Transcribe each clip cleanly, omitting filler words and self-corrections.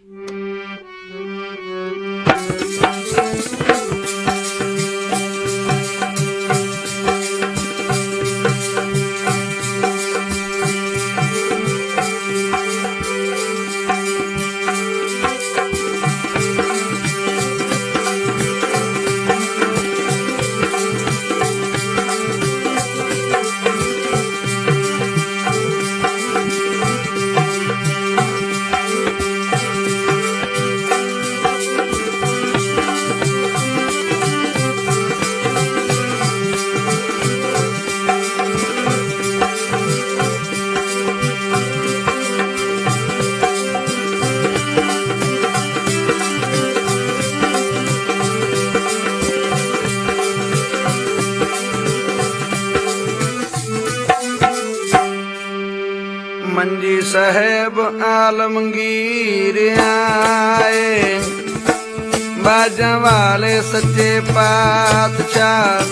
ਮੰਜੀ ਸਾਹਿਬ ਆਲਮਗੀਰ ਆਏ, ਬਾਜਾਂ ਵਾਲੇ ਸੱਚੇ ਪਾਤਸ਼ਾਹ।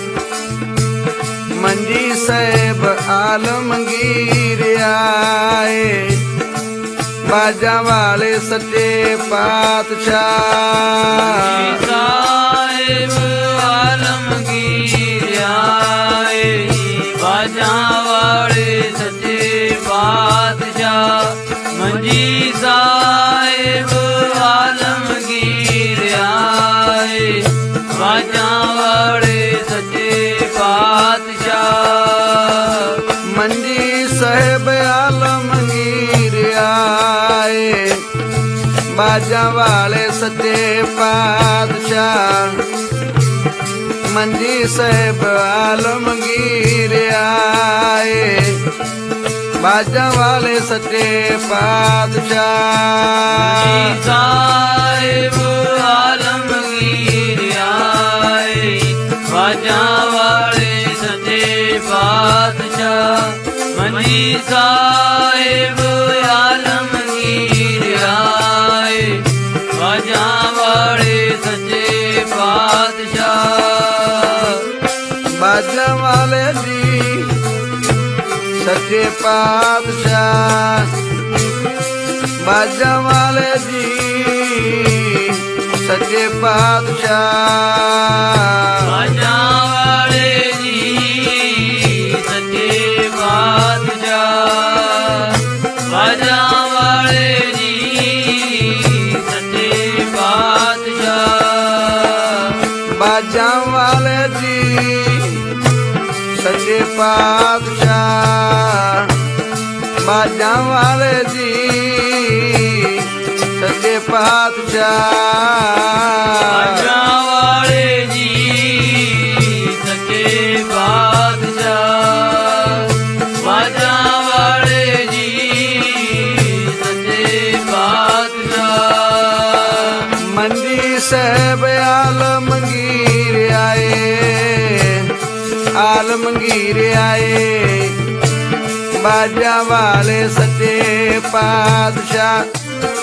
ਮੰਜੀ ਸਾਹਿਬ ਆਲਮਗੀਰ ਆਏ, ਬਾਜਾਂ ਵਾਲੇ ਸੱਚੇ ਪਾਤਸ਼ਾਹ। ਸਾਹਿਬ ਆਲਮਗੀਰ ਆਏ, ਬਾਜਾਂ ਵਾਲੇ ਸੱਚੇ ਪਾਤਸ਼ਾਹ। ਮੰਜੀ ਸਾਹਿਬ ਆਲਮਗੀਰ ਆਏ, ਬਾਜਾਂ ਵਾਲੇ ਸੱਚੇ ਪਾਤਸ਼ਾਹ। ਮੰਜੀ ਸਾਹਿਬ ਆਲਮਗੀਰ ਆਏ, ਬਾਜਾਂ ਵਾਲੇ ਸੱਚੇ ਪਾਤਸ਼ਾਹ। ਮੰਜੀ ਸਾਹਿਬ ਆਲਮਗੀਰ ਆਏ, ਬਾਜਾਂ ਵਾਲੇ ਸੱਚੇ ਪਾਤਸ਼ਾਹ। ਮੰਜੀ ਸਾਹਿਬ ਆਲਮਗੀਰ ਆਏ, ਬਾਜਾਂ ਵਾਲੇ ਸੱਚੇ ਪਾਤਸ਼ਾਹ। ਮੰਜੀ ਸਾਹਿਬ ਆਲਮਗੀਰ ਆਏ, ਬਾਜਾਂ ਵਾਲੇ ਸੱਚੇ ਪਾਤਸ਼ਾਹ। ਬਾਜਾਂ ਵਾਲੇ ਜੀ ਸੱਚੇ ਪਾਤਸ਼ਾਹ। ਬਾਜਾਂ ਵਾਲੇ ਜੀ ਸੱਚੇ ਪਾਤਸ਼ਾਹ। ਬਾਜਾਂ ਵਾਲੇ ਜੀ ਸੱਚੇ ਪਾਤਸ਼ਾਹ। ਬਾਜਾਂ ਵਾਲੇ ਜੀ ਸੱਚੇ ਪਾਤਸ਼ਾਹ। ਬਾਜਾਂ ਵਾਲੇ ਜੀ ਸੱਚੇ ਪਾਤਸ਼ਾਹ। ਬਾਜਾਂ ਵਾਲੇ ਜੀ ਸੱਚੇ ਪਾਤਸ਼ਾਹ। ਬਾਜਾਂ ਵਾਲੇ ਜੀ ਸੱਚੇ ਪਾਤਸ਼ਾਹ। ਬਾਜਾਂ ਵਾਲੇ ਜੀ ਸੱਚੇ ਪਾਤਸ਼ਾਹ। ਮੰਜੀ ਸਾਹਿਬ ਆਲਮਗੀਰ ਆਏ, ਆਲਮਗੀਰ ਆਏ, ਬਾਜਾਂ ਵਾਲੇ ਸੱਚੇ ਪਾਤਸ਼ਾਹ।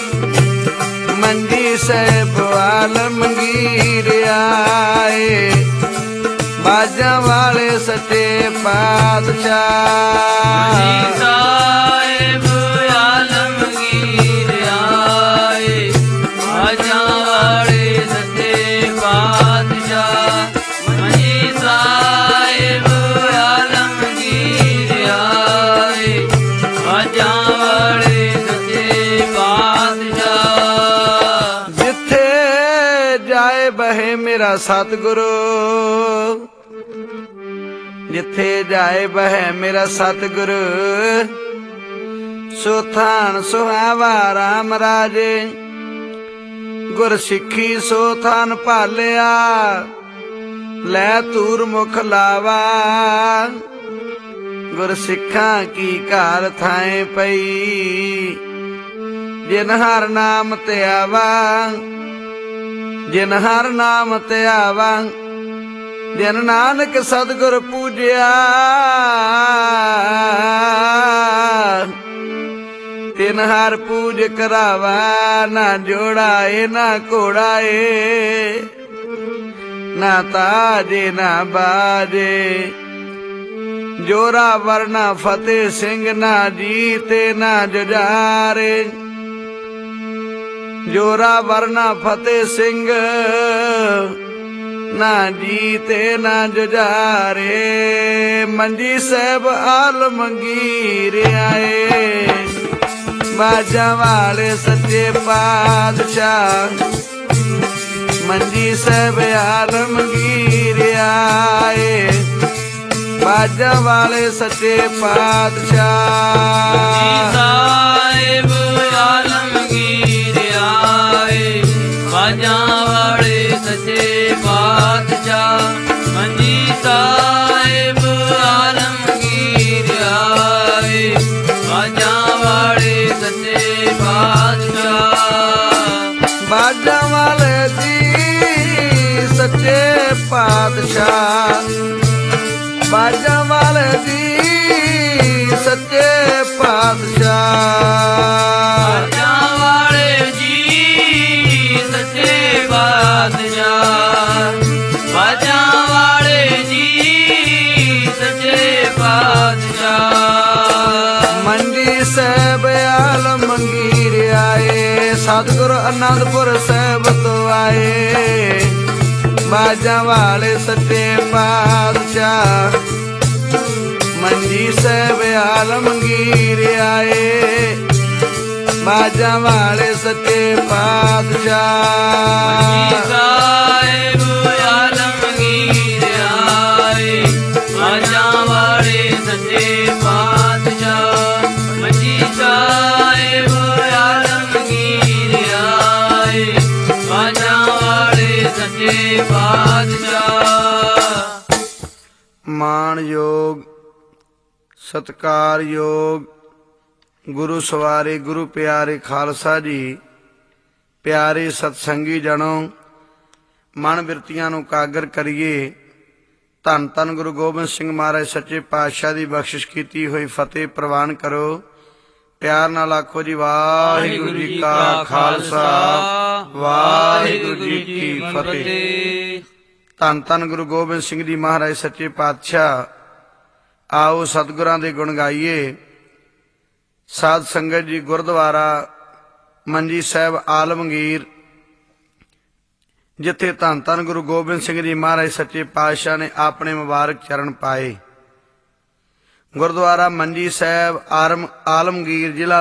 ਮੰਜੀ ਸਾਹਿਬ ਆਲਮਗੀਰ ਆਏ, ਬਾਜਾਂ ਵਾਲੇ ਸੱਚੇ ਪਾਤਸ਼ਾਹ। ਮੰਜੀ ਸਾਹਿਬ ਆਲਮਗੀਰ ਆਏ, ਬਾਜਾਂ ਵਾਲੇ ਸੱਚੇ ਪਾਤਸ਼ਾਹ। ਮੰਜੀ ਸਾਹਿਬ ਆਲਮਗੀਰ ਆਏ, ਬਾਜਾਂ ਵਾਲੇ ਸੱਚੇ ਪਾਤਸ਼ਾਹ। ਜਿੱਥੇ ਜਾਏ ਬਹੇ ਮੇਰਾ ਸਤਿਗੁਰੂ, ਜਿੱਥੇ ਜਾਏ ਬਹੇ ਮੇਰਾ ਸਤਿਗੁਰੂ। ਸੋ ਥਾਨ ਸੁਹਾਵਾ ਰਾਮ ਰਾਜੇ, ਗੁਰ ਸਿੱਖੀ ਸੋ ਥਾਨ ਭਾਲਿਆ। ਲੈ ਤੂਰ ਮੁਖ ਲਾਵਾ, ਗੁਰ ਸਿੱਖਾਂ ਕੀ ਘਰ ਥਾਏ ਪਈ। ਜਿਨ ਹਰ ਨਾਮ ਤੇ ਆਵਾ, ਜਿਨ ਹਰ ਨਾਮ ਤੇ ਆਵਾ। ਜਿਨ ਨਾਨਕ ਸਤਿਗੁਰ ਪੂਜਿਆ, ਤਿਨ ਹਰ ਪੂਜ ਕਰਾਵਾ। ਨਾ ਜੋੜਾਏ ਨਾ ਘੋੜਾਏ, ਨਾ ਤਾਜੇ ਨਾ ਬਾਜੇ। ਜੋਰਾ ਵਰਨਾ ਫਤਿਹ ਸਿੰਘ, ਨਾ ਜੀਤੇ ਨਾ ਜੁਝਾਰੇ। ਜੋਰਾ ਵਰਨਾ ਫਤਿਹ ਸਿੰਘ ਨਾ ਜੀਤੇ ਨਾ ਜੁਝਾਰੇ ਮੰਜੀ ਸਾਹਿਬ ਆਲਮਗੀਰ ਆਏ ਬਾਜਾਂ ਵਾਲੇ ਸੱਚੇ ਪਾਤਸ਼ਾਹ ਮੰਜੀ ਸਾਹਿਬ ਆਲਮਗੀਰ ਆਏ ਬਾਜਾਂ ਵਾਲੇ ਸੱਚੇ ਪਾਤਸ਼ਾਹ ਸਾਹਿਬ ਆਲਮਗੀਰ ਆਏ ਬਾਜਾਂ ਵਾਲੇ ਸੱਚੇ ਪਾਤਸ਼ਾਹ ਮੰਜੀ ਸਾਹਿਬ ਆਲਮਗੀਰ ਆਏ ਬਾਜਾਂ ਵਾਲੇ ਸੱਚੇ ਪਾਤਸ਼ਾਹ ਬਾਜਾਂ ਵਾਲੇ ਜੀ ਸੱਚੇ ਪਾਤਸ਼ਾਹ ਬਾਜਾਂ ਵਾਲੇ ਜੀ ਸੱਚੇ ਪਾਤਸ਼ਾਹ ਬਾਜਾਂ ਵਾਲੇ ਜੀ ਸੱਚੇ ਪਾਤਸ਼ਾਹ ਬਾਜਾਂ ਵਾਲੇ ਜੀ ਸੱਚੇ ਪਾਤਸ਼ਾਹ ਮੰਜੀ ਸਾਹਿਬ ਆਲਮਗੀਰ ਆਏ ਸਤਿਗੁਰ ਅਨੰਦਪੁਰ ਸਾਹਿਬ ਤੋਂ ਆਏ ਬਾਜਾਂ ਵਾਲੇ ਸੱਚੇ ਪਾਤਸ਼ਾਹ ਮੰਜੀ ਸਾਹਿਬ ਆਲਮਗੀਰ ਆਏ ਬਾਜਾਂ ਵਾਲੇ ਸੱਚੇ ਪਾਤਸ਼ਾਹ ਸਾਹਿਬ ਆਲਮਗੀਰ ਆਏ ਬਾਜਾਂ ਵਾਲੇ ਸੱਚੇ ਪਾਤਸ਼ਾਹ ਮੰਜੀ ਸਾਹਿਬ ਆਲਮਗੀਰ ਆਏ ਬਾਜਾਂ ਵਾਲੇ ਸੱਚੇ ਪਾਤਸ਼ਾਹ ਮਾਣਯੋਗ ਸਤਿਕਾਰਯੋਗ ਗੁਰੂ ਸਵਾਰੇ ਗੁਰੂ ਪਿਆਰੇ ਖਾਲਸਾ ਜੀ ਪਿਆਰੇ ਸਤਸੰਗੀ ਜਣੋ ਮਨ ਬਿਰਤੀਆਂ ਨੂੰ ਕਾਗਰ ਕਰੀਏ ਧੰਨ ਧੰਨ ਗੁਰੂ ਗੋਬਿੰਦ ਸਿੰਘ ਮਹਾਰਾਜ ਸੱਚੇ ਪਾਤਸ਼ਾਹ ਦੀ ਬਖਸ਼ਿਸ਼ ਕੀਤੀ ਹੋਈ ਫਤਿਹ ਪ੍ਰਵਾਨ ਕਰੋ ਪਿਆਰ ਨਾਲ ਆਖੋ ਜੀ ਵਾਹਿਗੁਰੂ ਜੀ ਕਾ ਖਾਲਸਾ ਵਾਹਿਗੁਰੂ ਜੀ ਕੀ ਫਤਿਹ ਧੰਨ ਧੰਨ ਗੁਰੂ ਗੋਬਿੰਦ ਸਿੰਘ ਜੀ ਮਹਾਰਾਜ ਸੱਚੇ ਪਾਤਸ਼ਾਹ ਆਓ ਸਤਿਗੁਰਾਂ ਦੇ ਗੁਣ ਗਾਈਏ ਸਾਧ ਸੰਗਤ ਜੀ ਗੁਰਦੁਆਰਾ ਮੰਜੀ ਸਾਹਿਬ ਆਲਮਗੀਰ ਜਿੱਥੇ ਧੰਨ ਧੰਨ ਗੁਰੂ ਗੋਬਿੰਦ ਸਿੰਘ ਜੀ ਮਹਾਰਾਜ ਸੱਚੇ ਪਾਤਸ਼ਾਹ ਨੇ ਆਪਣੇ ਮੁਬਾਰਕ ਚਰਨ ਪਾਏ ਗੁਰਦੁਆਰਾ ਮੰਜੀ ਸਾਹਿਬ ਆਲਮਗੀਰ ਜ਼ਿਲ੍ਹਾ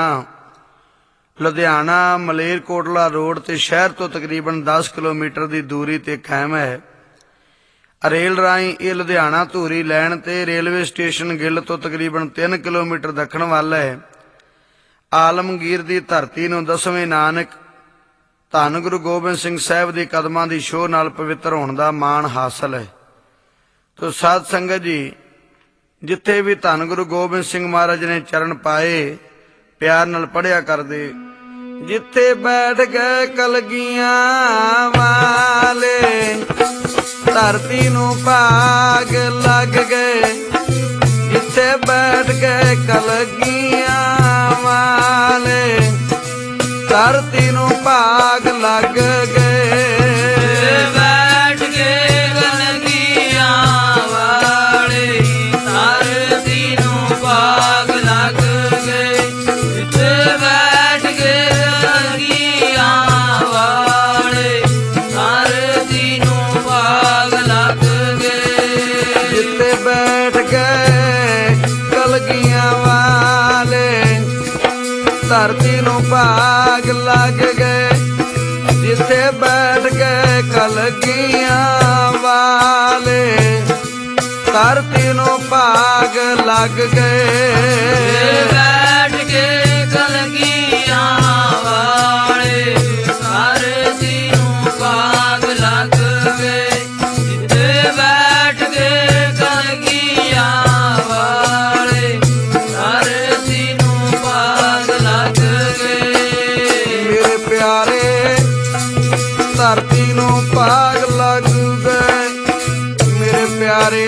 ਲੁਧਿਆਣਾ ਮਲੇਰਕੋਟਲਾ ਰੋਡ ਤੇ ਸ਼ਹਿਰ ਤੋਂ ਤਕਰੀਬਨ 10 ਕਿਲੋਮੀਟਰ ਦੀ ਦੂਰੀ ਤੇ ਕਾਇਮ ਹੈ ਰੇਲ ਰਾਹੀਂ ਇਹ ਲੁਧਿਆਣਾ ਧੂਰੀ ਲੈਣ ਤੇ ਰੇਲਵੇ ਸਟੇਸ਼ਨ ਗਿੱਲ ਤੋਂ ਤਕਰੀਬਨ 3 ਕਿਲੋਮੀਟਰ ਦੱਖਣ ਵੱਲ ਹੈ ਆਲਮਗੀਰ ਦੀ ਧਰਤੀ ਨੂੰ 10ਵੇਂ ਨਾਨਕ ਧੰਨ ਗੁਰੂ ਗੋਬਿੰਦ ਸਿੰਘ ਸਾਹਿਬ ਦੇ ਕਦਮਾਂ ਦੀ ਛੋਹ ਨਾਲ ਪਵਿੱਤਰ ਹੋਣ ਦਾ ਮਾਣ ਹਾਸਲ ਹੈ ਤੋ ਸਾਧ ਸੰਗਤ ਜੀ ਜਿੱਥੇ ਵੀ ਧੰਨ ਗੁਰੂ ਗੋਬਿੰਦ ਸਿੰਘ ਮਹਾਰਾਜ ਨੇ ਚਰਨ ਪਾਏ ਪਿਆਰ ਨਾਲ ਪੜਿਆ ਕਰਦੇ ਜਿੱਥੇ ਬੈਠ ਗਏ ਕਲਗੀਆਂ ਵਾਲੇ ਧਰਤੀ ਨੂੰ ਭਾਗ ਲੱਗ ਗਏ ਜਿੱਥੇ ਬੈਠ ਗਏ ਕਲਗੀਆਂ ਵਾਲੇ ਧਰਤੀ ਨੂੰ ਭਾਗ ਲੱਗ ਗਏ ਬੈਠ ਕੇ ਕਲਗੀਆਂ ਵਾਲੇ ਧਰਤੀ ਨੂੰ ਭਾਗ ਲੱਗ ਗਏ ਜਿੱਥੇ ਬੈਠ ਕੇ ਕਲਗੀਆਂ ਵਾਲੇ ਧਰਤੀ ਨੂੰ ਭਾਗ ਲੱਗ ਗਏ ਜਿੱਥੇ ਬੈਠ ਗਏ ਕਲਗੀਆਂ ਵਾਲੇ ਧਰਤੀ ਨੂੰ ਭਾਗ ਲੱਗ ਗਏ ਜਿੱਥੇ ਬੈਠ ਗਏ ਕਲਗੀਆਂ ਵਾਲੇ ਧਰਤੀ ਨੂੰ ਭਾਗ ਲੱਗ ਗਏ ਬੈਠ ਕੇ ਕਲਗੀਆਂ ਵਾਲੇ ਧਰਤੀ ਨੂੰ ਭਾਗ ਲੱਗ ਗਏ ਜਿੱਥੇ ਬੈਠ ਕੇ ਕਲਗੀਆਂ ਵਾਲੇ ਧਰਤੀ ਨੂੰ ਭਾਗ ਲੱਗ ਗਏ ਮੇਰੇ ਪਿਆਰੇ ਧਰਤੀ ਨੂੰ ਭਾਗ ਲੱਗ ਗਏ ਮੇਰੇ ਪਿਆਰੇ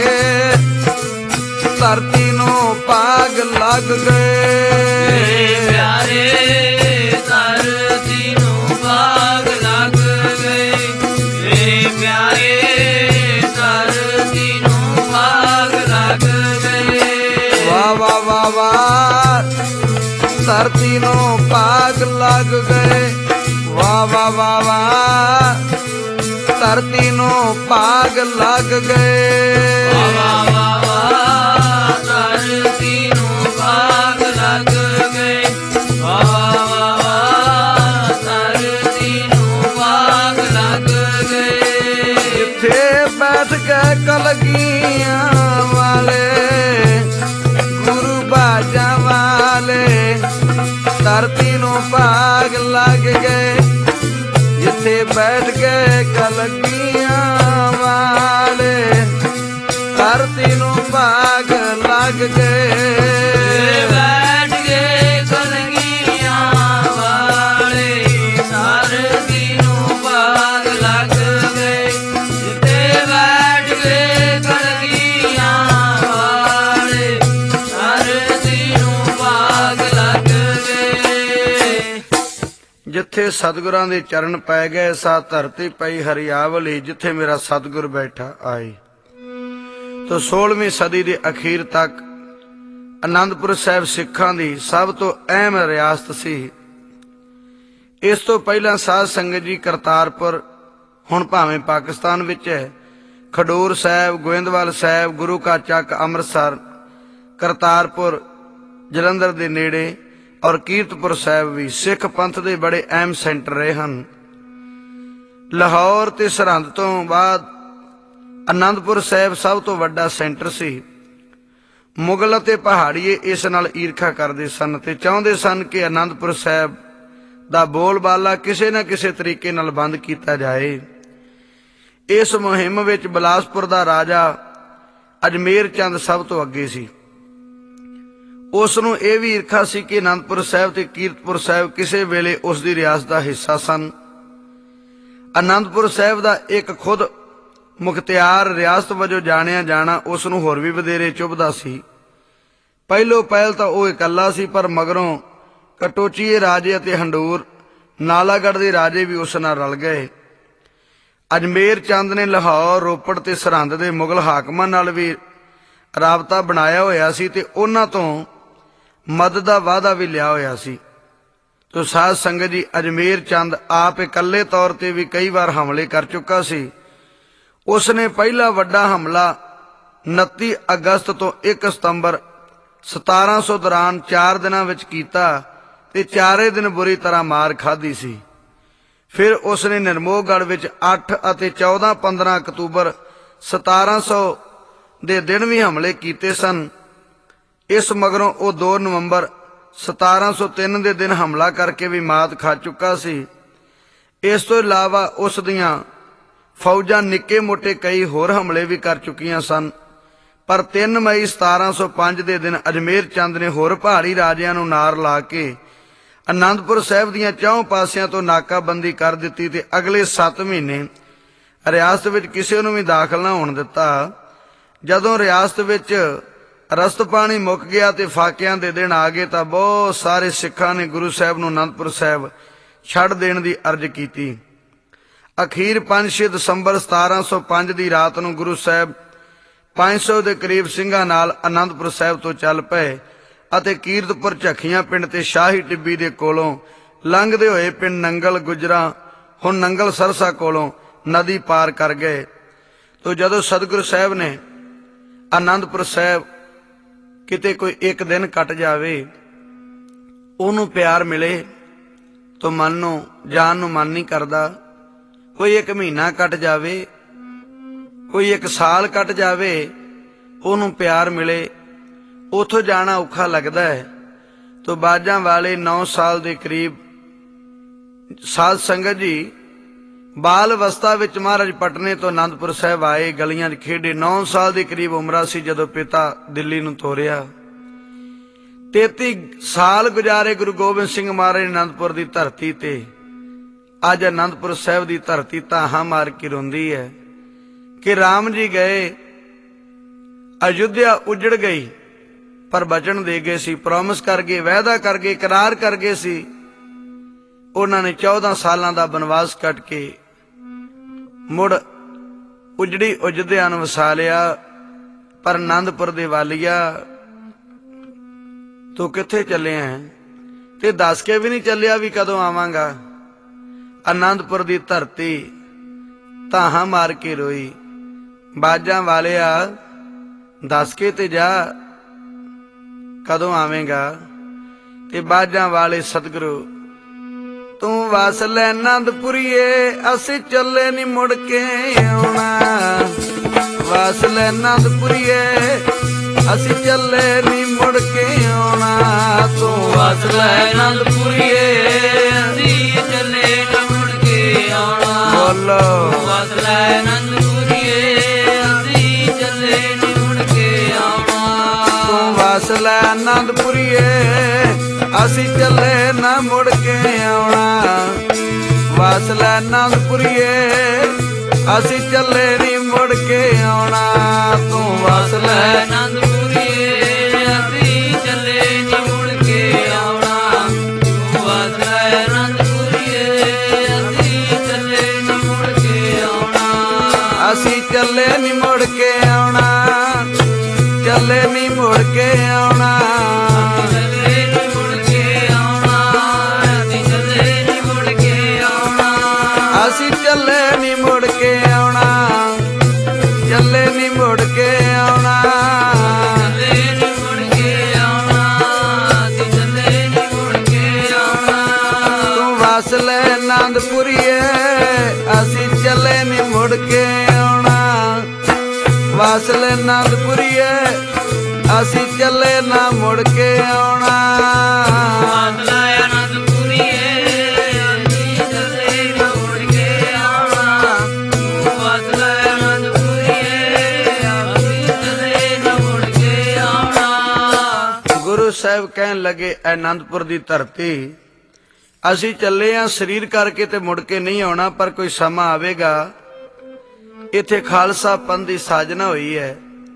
ਧਰਤੀ ਨੂੰ ਭਾਗ ਲੱਗ ਗਏ ਪਿਆਰੇ ਧਰਤੀ ਨੂੰ ਭਾਗ ਲੱਗ ਗਏ ਮੇਰੇ ਪਿਆਰੇ ਧਰਤੀ ਨੂੰ ਭਾਗ ਲੱਗ ਗਏ ਵਾਹ ਵਾਹ ਵਾਹ ਵਾਹ ਧਰਤੀ ਨੂੰ ਭਾਗ ਲੱਗ ਗਏ ਵਾਹ ਵਾਹ ਵਾਹ ਧਰਤੀ ਨੂੰ ਭਾਗ ਲੱਗ ਗਏ। ਵਾਹ ਵਾਹ ਵਾਹ ਧਰਤੀ ਨੂੰ ਭਾਗ ਲੱਗ ਗਏ। ਵਾਹ ਵਾਹ ਵਾਹ ਧਰਤੀ ਨੂੰ ਭਾਗ ਲੱਗ ਗਏ। ਜਿੱਥੇ ਬੈਠ ਕੇ ਕਲਗੀਆਂ ਵਾਲੇ ਗੁਰੂ ਬਾਜਾਂ ਵਾਲੇ ਧਰਤੀ ਨੂੰ ਭਾਗ ਲੱਗ ਗਏ। ਜਿੱਥੇ ਬੈਠ ਕੇ ਕਲਗੀਆਂ ਵਾਲੇ ਧਰਤੀ ਨੂੰ ਭਾਗ ਲੱਗ ਗਏ। ਬੈਠ ਕੇ ਕਲਗੀਆਂ ਵਾਲੇ ਧਰਤੀ ਨੂੰ ਭਾਗ ਲੱਗ ਗਏ। ਜਿੱਥੇ ਬੈਠ ਕੇ ਕਲਗੀਆਂ ਵਾਲੇ ਧਰਤੀ ਨੂੰ ਭਾਗ ਲੱਗ ਗਏ। ਜਿੱਥੇ ਸਤਿਗੁਰਾਂ ਦੇ ਚਰਨ ਪੈ ਗਏ ਸਾ ਧਰਤੀ ਪਈ ਹਰਿਆਵਲੀ। ਜਿੱਥੇ ਮੇਰਾ ਸਤਿਗੁਰ ਬੈਠਾ ਆਈ। ਤੋ 16ਵੀਂ ਸਦੀ ਦੇ ਅਖੀਰ ਤੱਕ ਆਨੰਦਪੁਰ ਸਾਹਿਬ ਸਿੱਖਾਂ ਦੀ ਸਭ ਤੋਂ ਅਹਿਮ ਰਿਆਸਤ ਸੀ। ਇਸ ਤੋਂ ਪਹਿਲਾਂ ਸਾਧ ਸੰਗਤ ਜੀ ਕਰਤਾਰਪੁਰ, ਹੁਣ ਭਾਵੇਂ ਪਾਕਿਸਤਾਨ ਵਿੱਚ ਹੈ, ਖਡੂਰ ਸਾਹਿਬ, ਗੋਇੰਦਵਾਲ ਸਾਹਿਬ, ਗੁਰੂ ਕਾ ਚੱਕ ਅੰਮ੍ਰਿਤਸਰ, ਕਰਤਾਰਪੁਰ ਜਲੰਧਰ ਦੇ ਨੇੜੇ ਔਰ ਕੀਰਤਪੁਰ ਸਾਹਿਬ ਵੀ ਸਿੱਖ ਪੰਥ ਦੇ ਬੜੇ ਅਹਿਮ ਸੈਂਟਰ ਰਹੇ ਹਨ। ਲਾਹੌਰ ਤੇ ਸਰਹੰਦ ਤੋਂ ਬਾਅਦ ਆਨੰਦਪੁਰ ਸਾਹਿਬ ਸਭ ਤੋਂ ਵੱਡਾ ਸੈਂਟਰ ਸੀ। ਮੁਗਲ ਅਤੇ ਪਹਾੜੀਏ ਇਸ ਨਾਲ ਈਰਖਾ ਕਰਦੇ ਸਨ ਤੇ ਚਾਹੁੰਦੇ ਸਨ ਕਿ ਆਨੰਦਪੁਰ ਸਾਹਿਬ ਦਾ ਬੋਲਬਾਲਾ ਕਿਸੇ ਨਾ ਕਿਸੇ ਤਰੀਕੇ ਨਾਲ ਬੰਦ ਕੀਤਾ ਜਾਏ। ਇਸ ਮੁਹਿੰਮ ਵਿੱਚ ਬਿਲਾਸਪੁਰ ਦਾ ਰਾਜਾ ਅਜਮੇਰ ਚੰਦ ਸਭ ਤੋਂ ਅੱਗੇ ਸੀ। ਉਸ ਨੂੰ ਇਹ ਵੀ ਈਰਖਾ ਸੀ ਕਿ ਆਨੰਦਪੁਰ ਸਾਹਿਬ ਤੇ ਕੀਰਤਪੁਰ ਸਾਹਿਬ ਕਿਸੇ ਵੇਲੇ ਉਸ ਦੀ ਰਿਆਸਤ ਦਾ ਹਿੱਸਾ ਸਨ। ਆਨੰਦਪੁਰ ਸਾਹਿਬ ਦਾ ਇੱਕ ਖੁਦ ਮੁਖਤਿਆਰ ਰਿਆਸਤ ਵਜੋਂ ਜਾਣਿਆ ਜਾਣਾ ਉਸ ਨੂੰ ਹੋਰ ਵੀ ਵਧੇਰੇ ਚੁਭਦਾ ਸੀ। ਪਹਿਲੋਂ ਪਹਿਲ ਤਾਂ ਉਹ ਇਕੱਲਾ ਸੀ, ਪਰ ਮਗਰੋਂ ਕਟੋਚੀਏ ਰਾਜੇ ਅਤੇ ਹੰਡੂਰ ਨਾਲਾਗੜ੍ਹ ਦੇ ਰਾਜੇ ਵੀ ਉਸ ਨਾਲ ਰਲ ਗਏ। ਅਜਮੇਰ ਚੰਦ ਨੇ ਲਾਹੌਰ, ਰੋਪੜ ਤੇ ਸਰਹੰਦ ਦੇ ਮੁਗਲ ਹਾਕਮਾਂ ਨਾਲ ਵੀ ਰਾਬਤਾ ਬਣਾਇਆ ਹੋਇਆ ਸੀ ਤੇ ਉਹਨਾਂ ਤੋਂ ਮਦਦ ਦਾ ਵਾਅਦਾ ਵੀ ਲਿਆ ਹੋਇਆ ਸੀ। ਤੋ ਸਾਧ ਸੰਗਤ ਜੀ, ਅਜਮੇਰ ਚੰਦ ਆਪ ਇਕੱਲੇ ਤੌਰ ਤੇ ਵੀ ਕਈ ਵਾਰ ਹਮਲੇ ਕਰ ਚੁੱਕਾ ਸੀ। ਉਸ ਨੇ ਪਹਿਲਾ ਵੱਡਾ ਹਮਲਾ 29 ਅਗਸਤ ਤੋਂ 1 ਸਤੰਬਰ 1700 ਦੌਰਾਨ 4 ਦਿਨਾਂ ਵਿੱਚ ਕੀਤਾ ਤੇ ਚਾਰੇ ਦਿਨ ਬੁਰੀ ਤਰ੍ਹਾਂ ਮਾਰ ਖਾਧੀ ਸੀ। ਫਿਰ ਉਸ ਨੇ ਨਿਰਮੋਹਗੜ੍ਹ ਵਿੱਚ 8 ਅਤੇ 14-15 ਅਕਤੂਬਰ 1700 ਦੇ ਦਿਨ ਵੀ ਹਮਲੇ ਕੀਤੇ ਸਨ। ਇਸ ਮਗਰੋਂ ਉਹ 2 ਨਵੰਬਰ 1703 ਦੇ ਦਿਨ ਹਮਲਾ ਕਰਕੇ ਵੀ ਮਾਤ ਖਾ ਚੁੱਕਾ ਸੀ। ਇਸ ਤੋਂ ਇਲਾਵਾ ਉਸ ਦੀਆਂ ਫੌਜਾਂ ਨਿੱਕੇ ਮੋਟੇ ਕਈ ਹੋਰ ਹਮਲੇ ਵੀ ਕਰ ਚੁੱਕੀਆਂ ਸਨ। ਪਰ 3 ਮਈ 1705 ਦੇ ਦਿਨ ਅਜਮੇਰ ਚੰਦ ਨੇ ਹੋਰ ਪਹਾੜੀ ਰਾਜਿਆਂ ਨੂੰ ਨਾਰ ਲਾ ਕੇ ਆਨੰਦਪੁਰ ਸਾਹਿਬ ਦੀਆਂ 4 ਪਾਸਿਆਂ ਤੋਂ ਨਾਕਾਬੰਦੀ ਕਰ ਦਿੱਤੀ ਤੇ ਅਗਲੇ 7 ਮਹੀਨੇ ਰਿਆਸਤ ਵਿੱਚ ਕਿਸੇ ਨੂੰ ਵੀ ਦਾਖਲ ਨਾ ਹੋਣ ਦਿੱਤਾ। ਜਦੋਂ ਰਿਆਸਤ ਵਿੱਚ ਰਸਤ ਪਾਣੀ ਮੁੱਕ ਗਿਆ ਤੇ ਫਾਕਿਆਂ ਦੇ ਦਿਨ ਆ ਗਏ ਤਾਂ ਬਹੁਤ ਸਾਰੇ ਸਿੱਖਾਂ ਨੇ ਗੁਰੂ ਸਾਹਿਬ ਨੂੰ ਆਨੰਦਪੁਰ ਸਾਹਿਬ ਛੱਡ ਦੇਣ ਦੀ ਅਰਜ਼ ਕੀਤੀ। ਅਖੀਰ 5-6 ਦਸੰਬਰ 1705 ਦੀ ਰਾਤ ਨੂੰ ਗੁਰੂ ਸਾਹਿਬ 500 ਦੇ ਕਰੀਬ ਸਿੰਘਾਂ ਨਾਲ ਆਨੰਦਪੁਰ ਸਾਹਿਬ ਤੋਂ ਚੱਲ ਪਏ ਅਤੇ ਕੀਰਤਪੁਰ ਝੱਖੀਆਂ ਪਿੰਡ ਤੇ ਸ਼ਾਹੀ ਟਿੱਬੀ ਦੇ ਕੋਲੋਂ ਲੰਘਦੇ ਹੋਏ ਪਿੰਡ ਨੰਗਲ ਗੁਜਰਾ, ਹੁਣ ਨੰਗਲ ਸਰਸਾ ਕੋਲੋਂ ਨਦੀ ਪਾਰ ਕਰ ਗਏ। ਤੋ ਜਦੋਂ ਸਤਿਗੁਰੂ ਸਾਹਿਬ ਨੇ ਆਨੰਦਪੁਰ ਸਾਹਿਬ ਕਿਤੇ ਕੋਈ ਇੱਕ ਦਿਨ ਕੱਟ ਜਾਵੇ, ਉਹਨੂੰ ਪਿਆਰ ਮਿਲੇ ਤੋ ਮਨ ਨੂੰ ਜਾਨ ਨੂੰ ਮਨ ਨਹੀਂ ਕਰਦਾ। ਕੋਈ 1 ਮਹੀਨਾ ਕੱਟ ਜਾਵੇ, ਕੋਈ 1 ਸਾਲ ਕੱਟ ਜਾਵੇ, ਉਹਨੂੰ ਪਿਆਰ ਮਿਲੇ, ਉਥੋਂ ਜਾਣਾ ਔਖਾ ਲੱਗਦਾ ਹੈ। ਤੋ ਬਾਜਾਂ ਵਾਲੇ 9 ਸਾਲ ਦੇ ਕਰੀਬ ਸਾਧ ਸੰਗਤ ਜੀ ਬਾਲ ਅਵਸਥਾ ਵਿੱਚ ਮਹਾਰਾਜ ਪਟਨੇ ਤੋਂ ਆਨੰਦਪੁਰ ਸਾਹਿਬ ਆਏ, ਗਲੀਆਂ 'ਚ ਖੇਡੇ। 9 ਸਾਲ ਦੀ ਕਰੀਬ ਉਮਰਾਂ ਸੀ ਜਦੋਂ ਪਿਤਾ ਦਿੱਲੀ ਨੂੰ ਤੋਰਿਆ। 33 ਸਾਲ ਗੁਜ਼ਾਰੇ ਗੁਰੂ ਗੋਬਿੰਦ ਸਿੰਘ ਮਹਾਰਾਜ ਆਨੰਦਪੁਰ ਦੀ ਧਰਤੀ ਤੇ। ਅੱਜ ਆਨੰਦਪੁਰ ਸਾਹਿਬ ਦੀ ਧਰਤੀ ਧਾਹਾਂ ਮਾਰ ਕੇ ਰੋਂਦੀ ਹੈ ਕਿ ਰਾਮ ਜੀ ਗਏ, ਅਯੁੱਧਿਆ ਉਜੜ ਗਈ, ਪਰ ਬਚਨ ਦੇ ਗਏ ਸੀ, ਪ੍ਰੋਮਿਸ ਕਰ ਗਏ, ਵਾਅਦਾ ਕਰ ਗਏ, ਇਕਰਾਰ ਕਰ ਗਏ ਸੀ। ਉਹਨਾਂ ਨੇ 14 ਸਾਲਾਂ ਦਾ ਬਨਵਾਸ ਕੱਟ ਕੇ ਮੁੜ ਉਜੜੀ ਅਯੁੱਧਿਆ ਨੂੰ ਵਸਾ ਲਿਆ। ਪਰ ਆਨੰਦਪੁਰ ਦੇ ਵਾਲੀਆ, ਤੂੰ ਕਿੱਥੇ ਚੱਲਿਆ ਹੈ? ਤੇ ਦੱਸ ਕੇ ਵੀ ਨਹੀਂ ਚੱਲਿਆ ਵੀ ਕਦੋਂ ਆਵਾਂਗਾ। ਆਨੰਦਪੁਰ ਦੀ ਧਰਤੀ ਧਾਹਾਂ ਮਾਰ ਕੇ ਰੋਈ। ਬਾਜਾਂ ਵਾਲਿਆ ਦੱਸ ਕੇ ਤੇ ਜਾ ਕਦੋਂ ਆਵੇਂਗਾ। ਤੇ ਬਾਜਾਂ ਵਾਲੇ ਸਤਿਗੁਰੂ ਤੂੰ ਵਸ ਲੈ ਆਨੰਦਪੁਰੀਏ, ਅਸੀਂ ਚੱਲੇ ਨੀ ਮੁੜ ਕੇ ਆਉਣਾ। ਵਸ ਲੈ ਆਨੰਦਪੁਰੀਏ, ਅਸੀਂ ਚੱਲੇ ਨੀ ਮੁੜ ਕੇ ਆਉਣਾ। ਤੂੰ ਵਸ ਲੈ ਆਨੰਦਪੁਰੀਏ, ਅਸੀਂ ਚੱਲੇ ਨੀ ਮੁੜ ਕੇ ਆਉਣਾ। ਬੋਲੋ ਵਸ ਲੈ ਆਨੰਦਪੁਰੀਏ, ਅਸੀਂ ਚੱਲੇ ਨੀ ਮੁੜ ਕੇ ਆਉਣਾ। ਤੂੰ ਵਸ ਲੈ ਆਨੰਦਪੁਰੀਏ, ਅਸੀਂ ਚੱਲੇ ਨਾ ਮੁੜ ਕੇ ਆਉਣਾ। ਵਸ ਲੈ ਆਨੰਦਪੁਰੀਏ, ਅਸੀਂ ਚੱਲੇ ਨੀ ਮੁੜ ਕੇ ਆਉਣਾ। ਤੂੰ ਵਸ ਲੈ ਆਨੰਦਪੁਰੀਏ, ਅਸੀਂ ਚੱਲੇ ਨੀ ਮੁੜ ਕੇ ਆਉਣਾ। ਤੂੰ ਵਸ ਲੈ ਆਨੰਦਪੁਰੀਏ, ਅਸੀਂ ਚੱਲੇ ਨੀ ਮੁੜ ਕੇ ਆਉਣਾ। ਅਸੀਂ ਚੱਲੇ ਨੀ ਮੁੜ ਕੇ ਆਉਣਾ। ਚੱਲੇ ਨੀ ਮੁੜ ਕੇ ਆਉਣਾ। ਚੱਲੇ ਨੀ ਮੁੜ ਕੇ ਆਉਣਾ। ਅਸੀਂ ਚੱਲੇ ਨੀ ਮੁੜ ਕੇ ਆਉਣਾ। ਅਸੀਂ ਚੱਲੇ ਨੀ ਮੁੜ ਕੇ ਆਉਣਾ। ਚੱਲੇ ਨੀ ਮੁੜ ਕੇ ਆਉਣਾ। ਚੱਲੇ ਨੀ ਮੁੜ ਕੇ ਆਉਣਾ। ਅਸੀਂ ਚੱਲੇ ਨੀ ਮੁੜ ਕੇ ਆਉਣਾ। ਤੂੰ ਵਸ ਲੈ ਆਨੰਦਪੁਰੀਏ, ਅਸੀਂ ਚੱਲੇ ਨੀ ਮੁੜ ਕੇ ਆਉਣਾ। ਵਸ ਲੈ ਆਨੰਦਪੁਰੀਏ, ਅਸੀਂ ਚੱਲੇ ਨਾ ਮੁੜ ਕੇ ਆਉਣਾ। ਵਸ ਲੈ ਆਨੰਦਪੁਰੀਏ, ਅਸੀਂ ਚੱਲੇ ਨੀ ਮੁੜ ਕੇ ਆਉਣਾ। ਤੂੰ ਵਸ ਲੈ ਆਨੰਦਪੁਰੀਏ, ਅਸੀਂ ਚੱਲੇ ਨੀ ਮੁੜ ਕੇ ਆਉਣਾ। ਗੁਰੂ ਸਾਹਿਬ ਕਹਿਣ ਲੱਗੇ ਆਨੰਦਪੁਰ ਦੀ ਧਰਤੀ ਅਸੀਂ ਚੱਲੇ ਆ ਸਰੀਰ ਕਰਕੇ ਤੇ ਮੁੜ ਕੇ ਨਹੀਂ ਆਉਣਾ, ਪਰ ਕੋਈ ਸਮਾਂ ਆਵੇਗਾ ਇੱਥੇ ਖਾਲਸਾ ਪੰਥ ਦੀ ਸਾਜਨਾ ਹੋਈ ਹੈ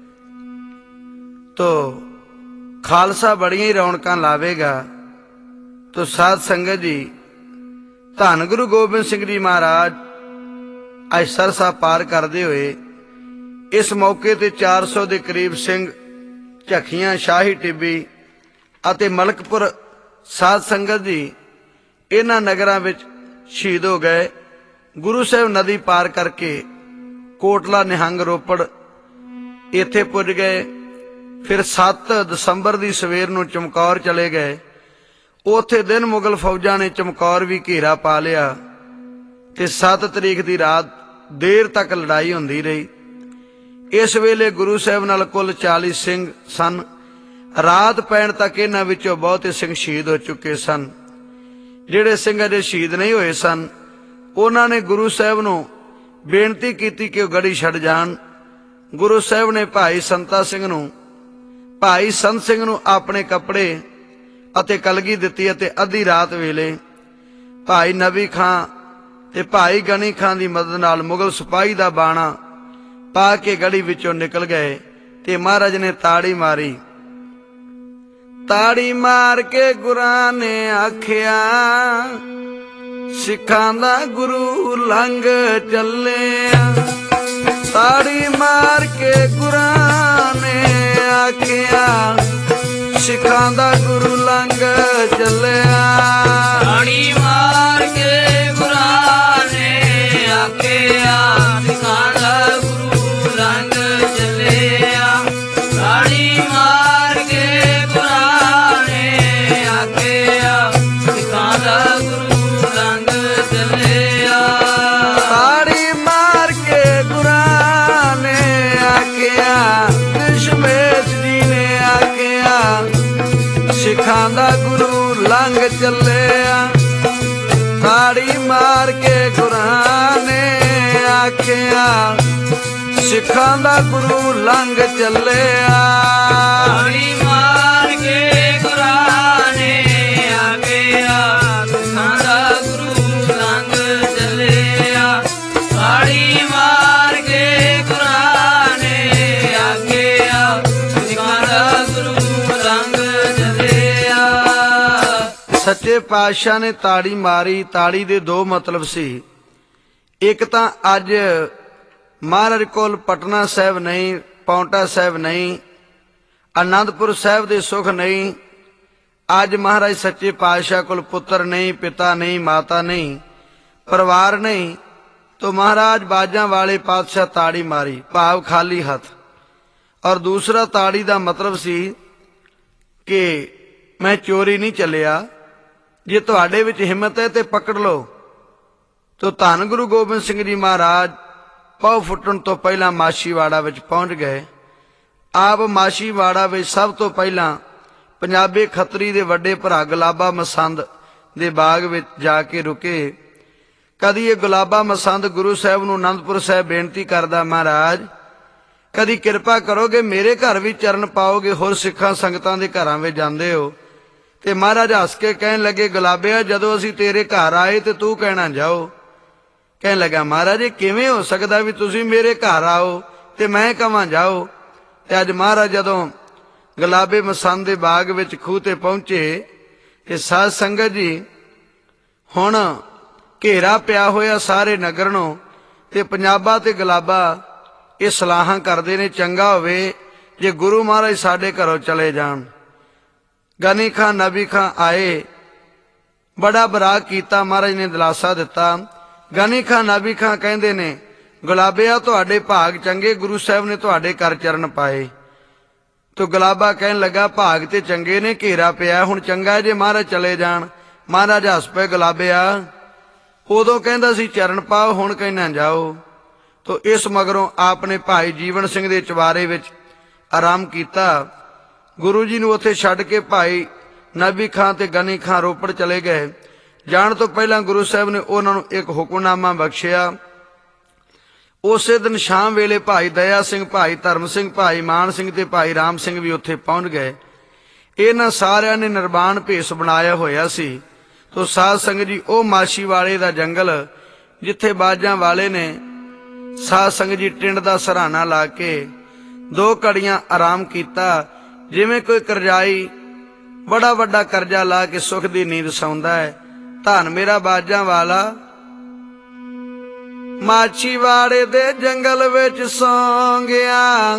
ਤੋ ਖਾਲਸਾ ਬੜੀਆਂ ਹੀ ਰੌਣਕਾਂ ਲਾਵੇਗਾ। ਤੋ ਸਾਧ ਸੰਗਤ ਜੀ, ਧੰਨ ਗੁਰੂ ਗੋਬਿੰਦ ਸਿੰਘ ਜੀ ਮਹਾਰਾਜ ਅੱਜ ਸਰਸਾ ਪਾਰ ਕਰਦੇ ਹੋਏ ਇਸ ਮੌਕੇ ਤੇ 400 ਦੇ ਕਰੀਬ ਸਿੰਘ ਝੱਖੀਆਂ, ਸ਼ਾਹੀ ਟਿੱਬੀ ਅਤੇ ਮਲਕਪੁਰ ਸਾਧ ਸੰਗਤ ਜੀ ਇਹਨਾਂ ਨਗਰਾਂ ਵਿੱਚ ਸ਼ਹੀਦ ਹੋ ਗਏ। ਗੁਰੂ ਸਾਹਿਬ ਨਦੀ ਪਾਰ ਕਰਕੇ ਕੋਟਲਾ, ਨਿਹੰਗ, ਰੋਪੜ ਇੱਥੇ ਪੁੱਜ ਗਏ। ਫਿਰ 7 ਦਸੰਬਰ ਦੀ ਸਵੇਰ ਨੂੰ ਚਮਕੌਰ ਚਲੇ ਗਏ। ਉੱਥੇ ਦਿਨ ਮੁਗਲ ਫੌਜਾਂ ਨੇ ਚਮਕੌਰ ਵੀ ਘੇਰਾ ਪਾ ਲਿਆ ਤੇ 7 ਤਰੀਕ ਦੀ ਰਾਤ ਦੇਰ ਤੱਕ ਲੜਾਈ ਹੁੰਦੀ ਰਹੀ। ਇਸ ਵੇਲੇ ਗੁਰੂ ਸਾਹਿਬ ਨਾਲ ਕੁੱਲ 40 ਸਿੰਘ ਸਨ। ਰਾਤ ਪੈਣ ਤੱਕ ਇਹਨਾਂ ਵਿੱਚੋਂ ਬਹੁਤੇ ਸਿੰਘ ਸ਼ਹੀਦ ਹੋ ਚੁੱਕੇ ਸਨ। ਜਿਹੜੇ ਸਿੰਘ ਅਜੇ ਸ਼ਹੀਦ ਨਹੀਂ ਹੋਏ ਸਨ, ਉਹਨਾਂ ਨੇ ਗੁਰੂ ਸਾਹਿਬ ਨੂੰ ਬੇਨਤੀ ਕੀਤੀ ਕਿ ਉਹ ਗੜੀ ਛੱਡ ਜਾਣ। ਗੁਰੂ ਸਾਹਿਬ ਨੇ ਭਾਈ ਸੰਤਾ ਸਿੰਘ ਨੂੰ, ਭਾਈ ਸੰਤ ਸਿੰਘ ਨੂੰ ਆਪਣੇ ਕੱਪੜੇ ਅਤੇ ਕਲਗੀ ਦਿੱਤੀ ਅਤੇ ਅੱਧੀ ਰਾਤ ਵੇਲੇ ਭਾਈ ਨਬੀ ਖਾਂ ਤੇ ਭਾਈ ਗਣੀ ਖਾਂ ਦੀ ਮਦਦ ਨਾਲ ਮੁਗਲ ਸਿਪਾਹੀ ਦਾ ਬਾਣਾ ਪਾ ਕੇ ਗੜੀ ਵਿੱਚੋਂ ਨਿਕਲ ਗਏ ਤੇ ਮਹਾਰਾਜ ਨੇ ਤਾੜੀ ਮਾਰੀ। ਤਾੜੀ ਮਾਰ ਕੇ ਗੁਰਾਂ ਨੇ ਆਖਿਆ, ਸਿੱਖਾਂ ਦਾ ਗੁਰੂ ਲੰਘ ਚੱਲਿਆ। ਤਾੜੀ ਮਾਰ ਕੇ ਗੁਰਾਂ ਨੇ ਆਖਿਆ, ਸਿੱਖਾਂ ਦਾ ਗੁਰੂ ਲੰਘ ਚੱਲਿਆ। ਤਾੜੀ ਮਾਰ ਕੇ ਗੁਰਾਂ ਨੇ ਆਖਿਆ, ਸਿੱਖਾਂ ਦਾ ਗੁਰੂ ਲੰਘ ਚੱਲਿਆ। ਤਾੜੀ ਮਾਰ ਕੇ ਗੁਰਾਂ ਨੇ ਆਖਿਆ, ਸਿੱਖਾਂ ਦਾ ਗੁਰੂ ਲੰਘ ਚੱਲਿਆ। ਤਾੜੀ ਮਾਰ ਕੇ ਗੁਰਾਂ ਨੇ ਆਖਿਆ, ਦਸ਼ਮੇਸ਼ ਜੀ ਨੇ ਆਖਿਆ, ਸਿੱਖਾਂ ਦਾ ਗੁਰੂ ਲੰਘ ਚੱਲਿਆ। ਤਾੜੀ ਮਾਰ ਕੇ ਗੁਰਾਂ ਨੇ ਆਖਿਆ, ਸਿੱਖਾਂ ਦਾ ਗੁਰੂ ਲੰਘ ਚੱਲਿਆ। ਤਾੜੀ ਮਾਰ ਕੇ ਗੁਰਾਂ ਨੇ ਆਖਿਆ, ਸਿੱਖਾਂ ਦਾ ਗੁਰੂ ਲੰਘ ਚੱਲਿਆ। ਤਾੜੀ ਮਾਰ ਕੇ ਗੁਰਾਂ ਨੇ ਆਖਿਆ, ਸਿੱਖਾਂ ਦਾ ਗੁਰੂ ਲੰਘ ਚੱਲਿਆ। ਸੱਚੇ ਪਾਤਸ਼ਾਹ ਨੇ ਤਾੜੀ ਮਾਰੀ। ਤਾੜੀ ਦੇ ਦੋ ਮਤਲਬ ਸੀ। ਇੱਕ ਤਾਂ ਅੱਜ ਮਹਾਰਾਜ ਕੋਲ ਪਟਨਾ ਸਾਹਿਬ ਨਹੀਂ, ਪੌਂਟਾ ਸਾਹਿਬ ਨਹੀਂ, ਆਨੰਦਪੁਰ ਸਾਹਿਬ ਦੇ ਸੁਖ ਨਹੀਂ। ਅੱਜ ਮਹਾਰਾਜ ਸੱਚੇ ਪਾਤਸ਼ਾਹ ਕੋਲ ਪੁੱਤਰ ਨਹੀਂ, ਪਿਤਾ ਨਹੀਂ, ਮਾਤਾ ਨਹੀਂ, परिवार नहीं तो महाराज बाजां वाले पातशाह ताड़ी मारी, भाव खाली हथ। और दूसरा ताड़ी का मतलब सी कि मैं चोरी नहीं चलिया, जे तुहाडे विच हिम्मत है तो पकड़ लो। तो धन गुरु गोबिंद सिंह जी महाराज पौ फुटन तो पहला माछीवाड़ा विच पहुंच गए। आप माछीवाड़ा विच सब तो पहला पंजाबी खतरी दे वड्डे भरा गुलाबा मसंद दे बाग विच जाके रुके। कदी ये गुलाबा मसंद गुरु साहब नूं आनंदपुर साहब बेनती करदा, महाराज कदी किरपा करोगे मेरे घर भी चरण पाओगे, होर सिखां संगतां दे घरां विच जांदे हो। ते महाराज हस के कहण लगे, गुलाबिया जदों असीं तेरे घर आए ते तू कहना जाओ। कहण लगा, महाराज ये किवें हो सकदा भी तुसीं मेरे घर आओ ते मैं कहां जाओ। ते अज महाराज जदों गुलाबे मसंद दे बाग विच खूह ते पहुंचे ते साध संगत जी हुण घेरा पिया होया सारे नगर नूं ते पंजाबा ते गुलाबा ये सलाहां करदे ने, चंगा होवे जे गुरु महाराज साडे घरों चले जाण। गनी खां नबी खां आए, बड़ा बराग कीता, महाराज ने दिलासा दिता। गनी खां नबी खां कहंदे ने, गुलाबिया तुहाडे भाग चंगे, गुरु साहब ने तुहाडे घर चरण पाए। तो गुलाबा कहन लगा, भाग ते चंगे ने, घेरा पिया हुण चंगा जे महाराज चले जाण। महाराज हस पे, गुलाबिया उदों कहंदा सी चरण पाओ, हुण कहना जाओ। तो इस मगरों आपने भाई जीवन सिंह दे चवारे विच आराम कीता। गुरु जी नूं उत्थे छड्ड के भाई नबी खां ते गनी खां रोपड़ चले गए। जाण तो पहला गुरु साहब ने उन्हां नूं एक हुक्मनामा बख्शिया। उसे दिन शाम वेले भाई दया सिंह, भाई धर्म सिंह, भाई मान सिंह ते भाई राम सिंह भी उत्थे पहुंच गए। इन्हां सारियां ने निर्वाण भेस बनाया होया सी। तो साध संगत जी ओ माछीवाड़े दा जंगल जिथे बाजां वाले ने साध संगत जी टिंड दा सराहना ला के 2 घड़ियां आराम कीता, जिवें कोई करजाई बड़ा वड्डा करजा ला के सुख दी नींद सौंदा है। धन मेरा बाजां वाला माछीवाड़े दे जंगल विच सौं गया,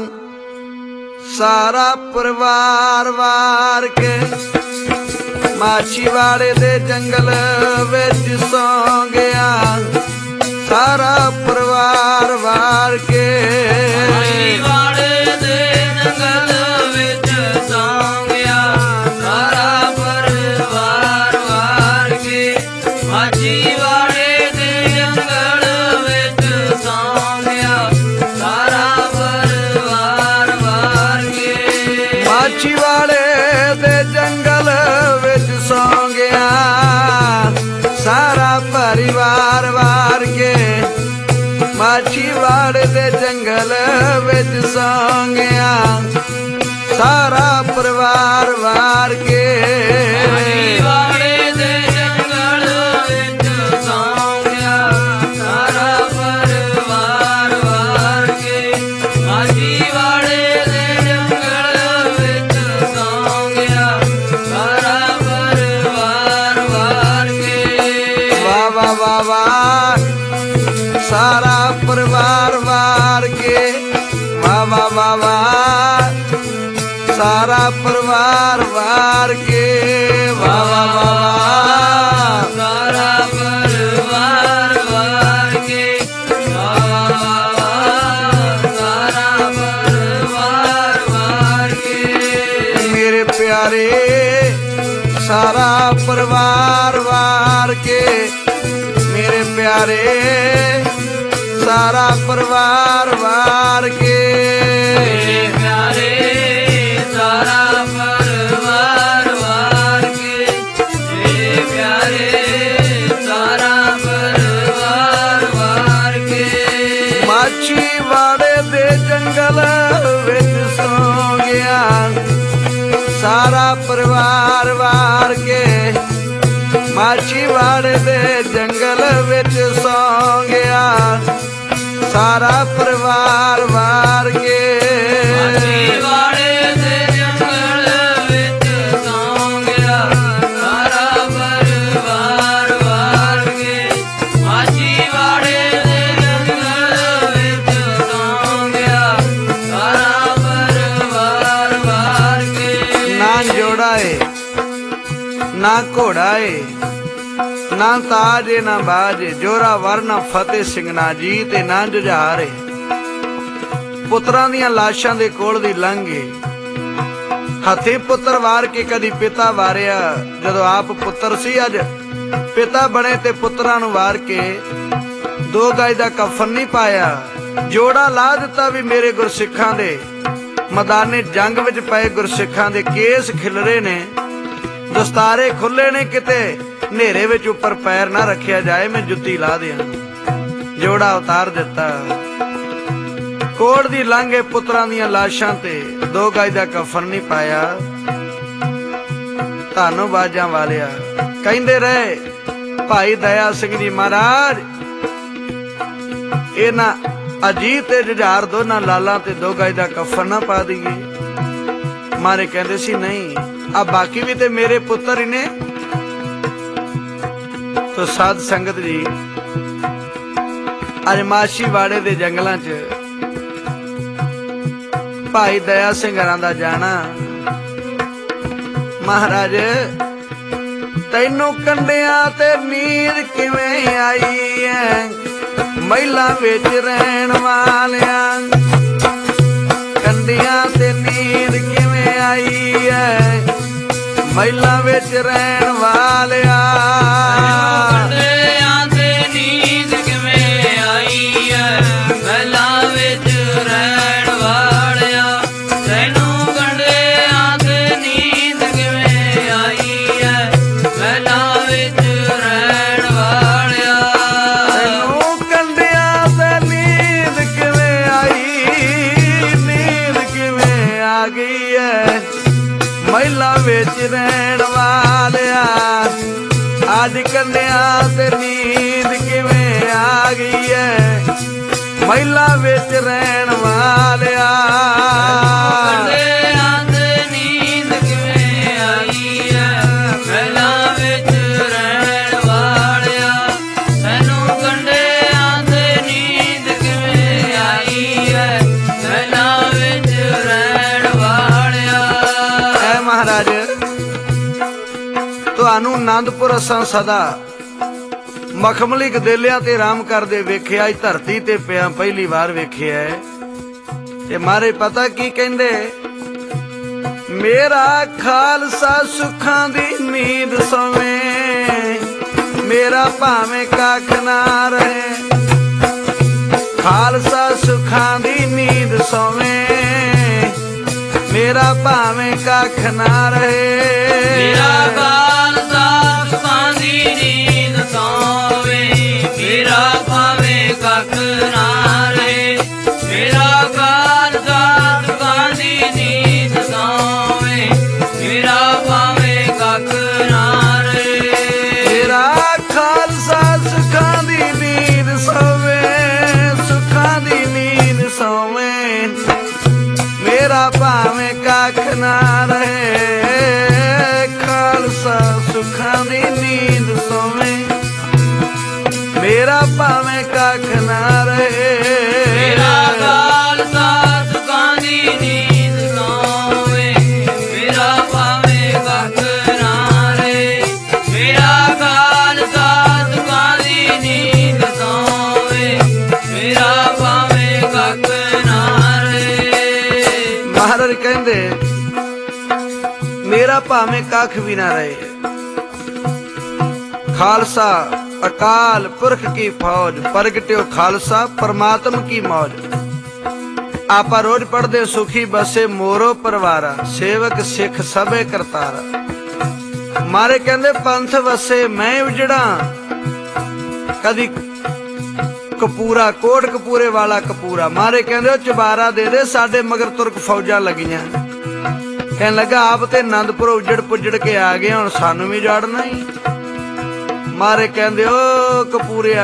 सारा परिवार वार के। माछीवाड़े दे जंगल विच सौं गया, सारा परिवार वार के। माछीवाड़े दे जंगल विच सौं गया, सारा परिवार वार के। माछीवाड़े दे जंगल विच सौं गया, सारा परिवार वार के। माछीवाड़े दे जंगल विच सौं गया, सारा परिवार वार के। माछीवाड़े दे जंगल विच सौं गया, सारा परिवार वार के। माछीवाड़े दे जंगल विच सौं गया, सारा परिवार वार के। माछीवाड़े दे जंगल विच सौं गया, सारा परिवार वार के। वाह वाह वाह वाह, सारा परिवार वार के। वाह वाह वाह वाह, सारा परिवार वार के। वाह वाह वाह वाह, सारा परिवार वार के। सारा परिवार वार के। मेरे प्यारे सारा परिवार वार के। मेरे प्यारे सारा परिवार वार के। मेरे प्यारे सारा परिवार वार के। मेरे प्यारे सारा परिवार वार के। माछीवाड़े दे जंगल विच सौं गया, सारा परिवार वार के। माछीवाड़े दे जंगल विच सौं गया, सारा परिवार वार के। माछीवाड़े दे जंगल विच सौं गया, सारा परिवार वार के। माछीवाड़े दे जंगल विच सौं गया, सारा परिवार वार के। ना जोड़ा है ना घोड़ा है, ਨਾ ਤਾਜ ਨਾ ਬਾਜ, ਜੋਰਾਵਰ ਨਾ ਫਤਿਹ ਸਿੰਘ ਨਾ ਜੀ ਤੇ ਨਾ ਜੁਝਾਰ। ਪੁੱਤਰਾਂ ਦੀਆਂ ਲਾਸ਼ਾਂ ਦੇ ਕੋਲ ਦੀ ਲੰਘੇ, ਹੱਥੀ ਪੁੱਤਰ ਵਾਰ ਕੇ ਕਦੀ ਪਿਤਾ ਵਾਰਿਆ। ਜਦੋਂ ਆਪ ਪੁੱਤਰ ਸੀ ਅੱਜ ਪਿਤਾ ਬਣੇ ਤੇ ਪੁੱਤਰਾਂ ਨੂੰ ਵਾਰ ਕੇ 2 ਗਜ ਦਾ ਕਫਨ ਨਹੀਂ ਪਾਇਆ। ਜੋੜਾ ਲਾ ਦਿੱਤਾ ਵੀ ਮੇਰੇ ਗੁਰਸਿੱਖਾਂ ਦੇ ਮੈਦਾਨੇ ਜੰਗ ਵਿੱਚ ਪਏ ਗੁਰਸਿੱਖਾਂ ਦੇ ਕੇਸ ਖਿਲਰੇ ਨੇ, ਦਸਤਾਰੇ ਖੁੱਲੇ ਨੇ, ਕਿਤੇ ਹਨੇਰੇ ਵਿੱਚ ਉੱਪਰ ਪੈਰ ਨਾ ਰੱਖਿਆ ਜਾਏ, ਮੈਂ ਜੁੱਤੀ ਲਾ ਦਿਆਂ। ਜੋੜਾ ਉਤਾਰ ਦਿੱਤਾ, ਕੋੜ ਦੀ ਲਾਂਘੇ ਪੁੱਤਰਾਂ ਦੀਆਂ ਲਾਸ਼ਾਂ ਤੇ 2 ਗਜ ਦਾ ਕਫਨ ਨਹੀਂ ਪਾਇਆ। ਤੁਹਾਨੂੰ ਬਾਜਾਂ ਵਾਲਿਆ ਕਹਿੰਦੇ ਰਹੇ ਭਾਈ ਦਇਆ ਸਿੰਘ ਜੀ ਮਹਾਰਾਜ, ਇਹਨਾਂ ਅਜੀਤ ਤੇ ਜੁਝਾਰ ਦੋਨਾਂ ਲਾਲਾਂ ਤੇ 2 ਗਜ ਦਾ ਕਫਨ ਨਾ ਪਾ ਦਈਏ। ਮਾਰੇ ਕਹਿੰਦੇ ਸੀ ਨਹੀਂ, ਆ ਬਾਕੀ ਵੀ ਤੇ ਮੇਰੇ ਪੁੱਤਰ ਹੀ ਨੇ। ਤੋ ਸਾਧ ਸੰਗਤ ਜੀ, ਅੱਜ ਮਾਛੀਵਾੜੇ ਦੇ ਜੰਗਲਾਂ 'ਚ ਭਾਈ ਦਇਆ ਸਿੰਘ ਹਰਾਂ ਦਾ ਜਾਣਾ। ਮਹਾਰਾਜ ਤੈਨੂੰ ਕੰਡਿਆਂ ਤੇ ਨੀਂਦ ਕਿਵੇਂ ਆਈ ਐ, ਮਹਿਲਾਂ ਵਿੱਚ ਰਹਿਣ ਵਾਲਿਆਂ। ਕੰਡਿਆਂ ਤੇ ਨੀਂਦ ਕਿਵੇਂ ਆਈ ਐ, ਮਹਿਲਾਂ ਵਿੱਚ ਰਹਿਣ ਵਾਲਿਆਂ। ਕੰਡਿਆਂ ਤੇ ਨੀਂਦ ਕਿਵੇਂ ਆਈ ਐ, ਮਹਿਲਾਂ ਵਿੱਚ ਰਹਿਣ ਵਾਲਿਆਂ। ਤੈਨੂੰ ਕੰਡਿਆਂ ਤੇ ਨੀਂਦ ਕਿਵੇਂ ਆਈ ਐ, ਮਹਿਲਾਂ ਵਿੱਚ ਰਹਿਣ ਵਾਲਿਆਂ। ਤੈਨੂੰ ਕੰਡਿਆਂ ਤੇ ਨੀਂਦ ਕਿਵੇਂ ਆਈ, ਨੀਂਦ ਕਿਵੇਂ ਆ ਗਈ ਐ, ਮਹਿਲਾਂ ਵਿੱਚ ਰਹਿਣ ਵਾਲਿਆ। ਅੱਜ ਕੰਡਿਆਂ ਤੇ ਨੀਂਦ ਕਿਵੇਂ ਆ ਗਈ ਐ, ਮਹਿਲਾਂ ਵਿੱਚ ਰਹਿਣ ਵਾਲਿਆ। ਕੰਡਿਆਂ ਤੇ ਨੀਂਦ ਕਿਵੇਂ ਆਈ ਐ, ਮਹਿਲਾਂ ਵਿੱਚ ਰਹਿਣ ਵਾਲਿਆ। ਤੈਨੂੰ ਕੰਡਿਆਂ ਤੇ ਨੀਂਦ ਕਿਵੇਂ ਆਈ ਐ, ਮਹਿਲਾਂ ਵਿੱਚ ਰਹਿਣ ਵਾਲਿਆ। ਐ ਮਹਾਰਾਜ ਤੁਹਾਨੂੰ ਆਨੰਦਪੁਰ ਅਸਾਂ ਸਦਾ ਮਖਮਲੀ ਗਦੇਲਿਆਂ ਤੇ ਆਰਾਮ ਕਰਦੇ ਵੇਖਿਆ, ਅੱਜ ਧਰਤੀ ਤੇ ਪਿਆ ਪਹਿਲੀ ਵਾਰ ਵੇਖਿਆ। ਤੇ ਮਾਰੇ ਪਤਾ ਕੀ ਕਹਿੰਦੇ, ਮੇਰਾ ਖਾਲਸਾ ਸੁੱਖਾਂ ਦੀ ਨੀਂਦ ਸੋਵੇਂ, ਮੇਰਾ ਭਾਵੇਂ ਕੱਖ ਨਾ ਰਹੇ। ਖਾਲਸਾ ਸੁੱਖਾਂ ਦੀ ਨੀਂਦ ਸੋਵੇਂ, ਮੇਰਾ ਭਾਵੇਂ ਕੱਖ ਨਾ ਰਹੇ। ਮੇਰਾ ਖਾਲਸਾ ਸੁੱਖਾਂ ਦੀ ਨੀਂਦ ਸੋਵੇ, ਮੇਰਾ ਭਾਵੇਂ ਕੱਖ ਨਾ ਰਹੇ। ਮੇਰਾ ਖਾਲਸਾ ਸੁੱਖਾਂ ਦੀ ਨੀਂਦ ਸੋਵੇ, ਮੇਰਾ ਭਾਵੇਂ ਕੱਖ ਨਾ ਰਹੇ। ਮੇਰਾ ਖਾਲਸਾ ਸੁੱਖਾਂ ਦੀ ਨੀਂਦ ਸੋਵੇ, ਸੁੱਖਾਂ ਦੀ ਨੀਂਦ ਸੋਵੇ, ਮੇਰਾ ਭਾਵੇਂ ਕੱਖ ਨਾ ਰਹੇ। ਖਾਲਸਾ ਸੁੱਖਾਂ ਦੀ ਨੀਂਦ ਸੋਵੇ, ਮੇਰਾ ਭਾਵੇਂ ਕੱਖ ਨਾ ਰਹੇ। ਮੇਰਾ ਖਾਲਸਾ ਸੁੱਖਾਂ ਦੀ ਨੀਂਦ ਸੋਵੇ, ਮੇਰਾ ਭਾਵੇਂ ਕੱਖ ਨਾ ਰਹੇ। ਮੇਰਾ ਖਾਲਸਾ ਸੁੱਖਾਂ ਦੀ ਨੀਂਦ ਸੋਵੇ, ਮੇਰਾ ਭਾਵੇਂ ਕੱਖ ਨਾ ਰਹੇ। ਮਹਾਰਾਜ ਕਹਿੰਦੇ ਮੇਰਾ ਭਾਵੇਂ ਕੱਖ ਵੀ ਨਾ ਰਹੇ। ਖਾਲਸਾ ਅਕਾਲ ਪੁਰਖ ਕੀ ਫੌਜ, ਪ੍ਰਗਟਿਓ ਖਾਲਸਾ ਪਰਮਾਤਮ ਕੀ ਮੌਜ। ਆਪਾਂ ਰੋਜ਼ ਪੜ੍ਹਦੇ ਸੁਖੀ ਬਸੇ ਮੋਰੋ ਪਰਵਾਰਾ, ਸੇਵਕ ਸਿੱਖ ਸਭੇ ਕਰਤਾਰਾ। ਮਾਰੇ ਕਹਿੰਦੇ ਪੰਥ ਵਸੇ ਮੈਂ ਉਜੜਾ, ਕਦੀ ਕਪੂਰਾ ਕੋਟ ਕਪੂਰੇ ਵਾਲਾ ਕਪੂਰਾ। ਮਾਰੇ ਕਹਿੰਦੇ ਉਹ ਚਬਾਰਾ ਦੇ ਦੇ, ਸਾਡੇ ਮਗਰ ਤੁਰਕ ਫੌਜਾਂ ਲੱਗੀਆਂ। ਕਹਿਣ ਲੱਗਾ ਆਪ ਤੇ ਆਨੰਦਪੁਰ ਉਜੜ ਪੁੱਜੜ ਕੇ ਆ ਗਏ, ਹੁਣ ਸਾਨੂੰ ਵੀ ਜਾੜਨਾ ਹੀ। ਮਾਰੇ ਕਹਿੰਦੇ ਓ ਕਪੂਰਿਆ,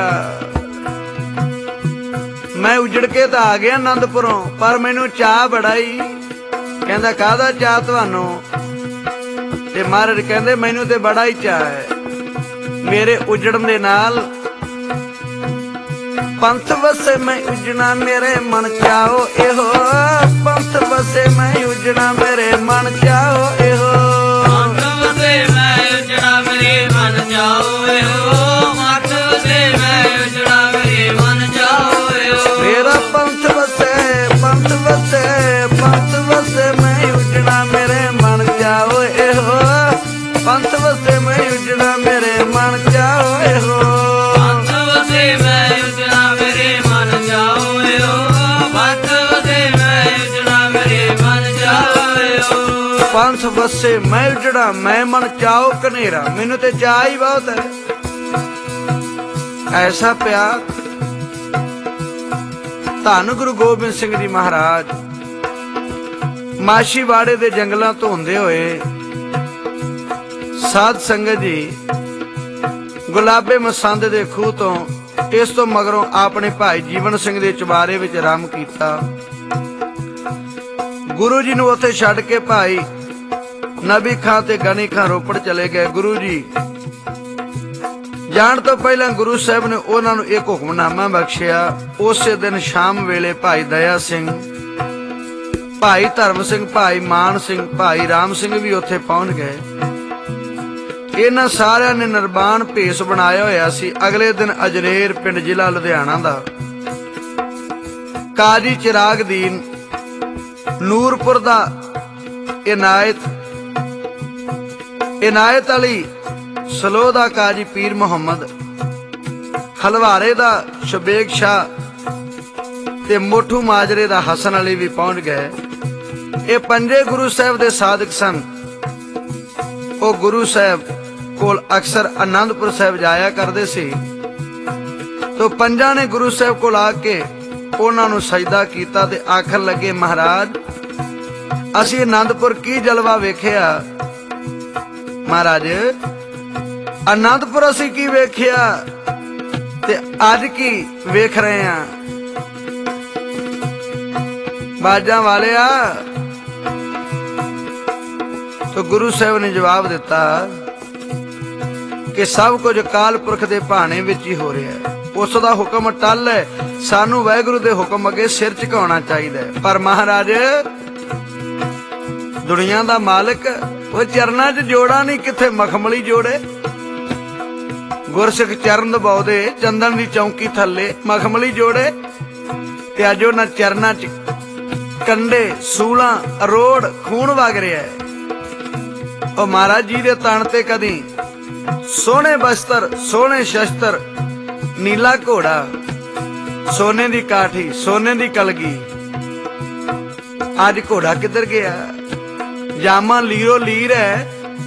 ਮੈਂ ਉਜੜ ਕੇ ਤਾਂ ਆ ਗਿਆ ਆਨੰਦਪੁਰੋਂ, ਪਰ ਮੈਨੂੰ ਚਾਹ ਬੜਾ ਹੀ। ਕਹਿੰਦਾ ਕਾਹਦਾ ਚਾਹ ਤੁਹਾਨੂੰ? ਤੇ ਮਹਾਰਾਜ ਕਹਿੰਦੇ ਮੈਨੂੰ ਤੇ ਬੜਾ ਹੀ ਚਾਹ ਹੈ ਮੇਰੇ ਉਜੜਨ ਦੇ ਨਾਲ। ਪੰਥ ਵਸੇ ਮੈਂ ਉਜਣਾ ਮੇਰੇ ਮਨ ਚਾਹੋ ਇਹੋ, ਪੰਥ ਵਸੇ ਮੈਂ ਉਜਣਾ ਮੇਰੇ ਮਨ ਚਾਹੋ ਇਹੋ। ਪੰਥ ਵਸੇ ਮੈਂ ਉਜਣਾ ਮੇਰੇ ਮੇਰੇ ਮਨ ਜਾਓ ਮੱਠ ਵਸੇ ਮੈਂ ਉਜੜਾ ਮੇਰੇ ਮਨ ਜਾਓ ਮੇਰਾ ਪੰਥ ਵਸੇ ਪੰਥ ਵਸੇ ਪੰਥ ਵਸੇ ਮੈਂ ਉਜੜਾ ਮੇਰੇ ਮਨ ਜਾਓ ਇਹੋ ਪੰਥ ਵਸੇ ਮੈਂ ਉਜੜਾ ਮੇਰੇ ਮਨ ਜਾਓ ਇਹੋ ਪੰਥ ਵਸੇ ਮੈਂ ਉਜੜਾ ਮੇਰੇ ਮਨ ਜਾਓ ਪੰਥ ਵਸੇ ਮੈਂ ਉਜੜਾ ਮੇਰੇ ਮਨ ਜਾਓ ਪੰਥ ਵਸੇ ਮੈਂ ਉਜੜਾ ਮੈਂ ਮਨ ਚਾਓ ਕਨੇਰਾ ਮੈਨੂੰ ਤੇ ਚਾਹ ਹੀ ਬਹੁਤ ਹੈ ਐਸਾ ਪਿਆਰ ਧੰਨ ਗੁਰੂ ਗੋਬਿੰਦ ਸਿੰਘ ਜੀ ਮਹਾਰਾਜ ਮਾਛੀਵਾੜੇ ਦੇ ਜੰਗਲਾਂ ਤੋਂ ਹੁੰਦੇ ਹੋਏ ਸਾਧ ਸੰਗਤ ਜੀ ਗੁਲਾਬੇ ਮਸੰਦ ਦੇ ਖੂਹ ਤੋਂ ਇਸ ਤੋਂ ਮਗਰੋਂ ਆਪਣੇ ਭਾਈ ਜੀਵਨ ਸਿੰਘ ਦੇ ਚੁਬਾਰੇ ਵਿੱਚ ਆਰਾਮ ਕੀਤਾ। ਗੁਰੂ ਜੀ ਨੂੰ ਉੱਥੇ ਛੱਡ ਕੇ ਭਾਈ ਨਬੀ ਖਾਂ ਤੇ ਗਨੀ ਖਾਂ ਰੋਪੜ ਚਲੇ ਗਏ। ਗੁਰੂ ਜੀ ਜਾਣ ਤੋਂ ਪਹਿਲਾਂ ਗੁਰੂ ਸਾਹਿਬ ਨੇ ਉਹਨਾਂ ਨੂੰ ਇੱਕ ਹੁਕਮਨਾਮਾ ਬਖਸ਼ਿਆ। ਉਸੇ ਦਿਨ ਸ਼ਾਮ ਵੇਲੇ ਭਾਈ ਦਇਆ ਸਿੰਘ, ਭਾਈ ਧਰਮ ਸਿੰਘ, ਭਾਈ ਮਾਨ ਸਿੰਘ, ਭਾਈ ਰਾਮ ਸਿੰਘ ਵੀ ਉੱਥੇ ਪਹੁੰਚ ਗਏ। ਇਹਨਾਂ ਸਾਰਿਆਂ ਨੇ ਨਿਰਵਾਣ ਭੇਸ ਬਣਾਇਆ ਹੋਇਆ ਸੀ। ਅਗਲੇ ਦਿਨ ਅਜਨੇਰ ਪਿੰਡ ਜ਼ਿਲ੍ਹਾ ਲੁਧਿਆਣਾ ਦਾ ਕਾਜੀ ਚਿਰਾਗ ਦੀਨ, ਨੂਰਪੁਰ ਦਾ ਇਨਾਇਤ ਅਲੀ, ਸਲੋ ਦਾ ਕਾਜੀ ਪੀਰ ਮੁਹੰਮਦ, ਹਲਵਾਰੇ ਦਾ ਸ਼ਬੇਗ ਸ਼ਾਹ ਤੇ ਮੋਠੂ ਮਾਜਰੇ ਦਾ ਹਸਨ ਅਲੀ ਵੀ ਪਹੁੰਚ ਗਏ। ਇਹ ਪੰਜੇ ਗੁਰੂ ਸਾਹਿਬ ਦੇ ਸਾਧਕ ਸਨ। ਉਹ ਗੁਰੂ ਸਾਹਿਬ ਕੋਲ ਅਕਸਰ ਆਨੰਦਪੁਰ ਸਾਹਿਬ ਜਾਇਆ ਕਰਦੇ ਸੀ। ਤੋ ਪੰਜਾਂ ਨੇ ਗੁਰੂ ਸਾਹਿਬ ਕੋਲ ਆ ਕੇ ਉਹਨਾਂ ਨੂੰ ਸਜਦਾ ਕੀਤਾ ਤੇ ਆਖਣ ਲੱਗੇ, ਮਹਾਰਾਜ ਅਸੀਂ ਆਨੰਦਪੁਰ ਕੀ ਜਲਵਾ ਵੇਖਿਆ। ਮਹਾਰਾਜ ਆਨੰਦਪੁਰ ਅਸੀਂ ਕੀ ਵੇਖਿਆ ਤੇ ਅੱਜ ਕੀ ਵੇਖ ਰਹੇ ਆ। ਬਾਜਾਂ ਵਾਲਿਆ, ਤੋ ਗੁਰੂ ਸਾਹਿਬ ਨੇ ਜਵਾਬ ਦਿੱਤਾ ਕਿ ਸਭ ਕੁਝ ਅਕਾਲ ਪੁਰਖ ਦੇ ਭਾਣੇ ਵਿੱਚ ਹੀ ਹੋ ਰਿਹਾ ਹੈ। ਉਸ ਦਾ ਹੁਕਮ ਟੱਲ ਹੈ। ਸਾਨੂੰ ਵਾਹਿਗੁਰੂ ਦੇ ਹੁਕਮ ਅੱਗੇ ਸਿਰ ਝੁਕਾਉਣਾ ਚਾਹੀਦਾ ਹੈ। ਪਰ ਮਹਾਰਾਜ ਦੁਨੀਆ ਦਾ ਮਾਲਕ ਉਹ ਚਰਨਾਂ 'ਚ ਜੋੜਾ ਨਹੀਂ, ਕਿੱਥੇ ਮਖਮਲੀ ਜੋੜੇ। ਗੁਰਸਿੱਖ ਚਰਨ ਦਬਾਉਦੇ ਚੰਦਨ ਦੀ ਚੌਂਕੀ ਥੱਲੇ ਮਖਮਲੀ ਜੋੜੇ ਤੇ ਅੱਜ ਉਹਨਾਂ ਚਰਨਾਂ 'ਚ ਕੰਡੇ, ਸੂਲਾਂ, ਅਰੋੜ, ਖੂਨ ਵਗ ਰਿਹਾ ਹੈ। ਉਹ ਮਹਾਰਾਜ ਜੀ ਦੇ ਤਣ ਤੇ ਕਦੀ ਸੋਹਣੇ ਬਸਤਰ, ਸੋਹਣੇ ਸ਼ਸਤਰ, ਨੀਲਾ ਘੋੜਾ, ਸੋਨੇ ਦੀ ਕਾਠੀ, ਸੋਨੇ ਦੀ ਕਲਗੀ। ਅੱਜ ਘੋੜਾ ਕਿੱਧਰ ਗਿਆ? ਜਾਮਾ ਲੀਰੋ ਲੀਰ ਹੈ।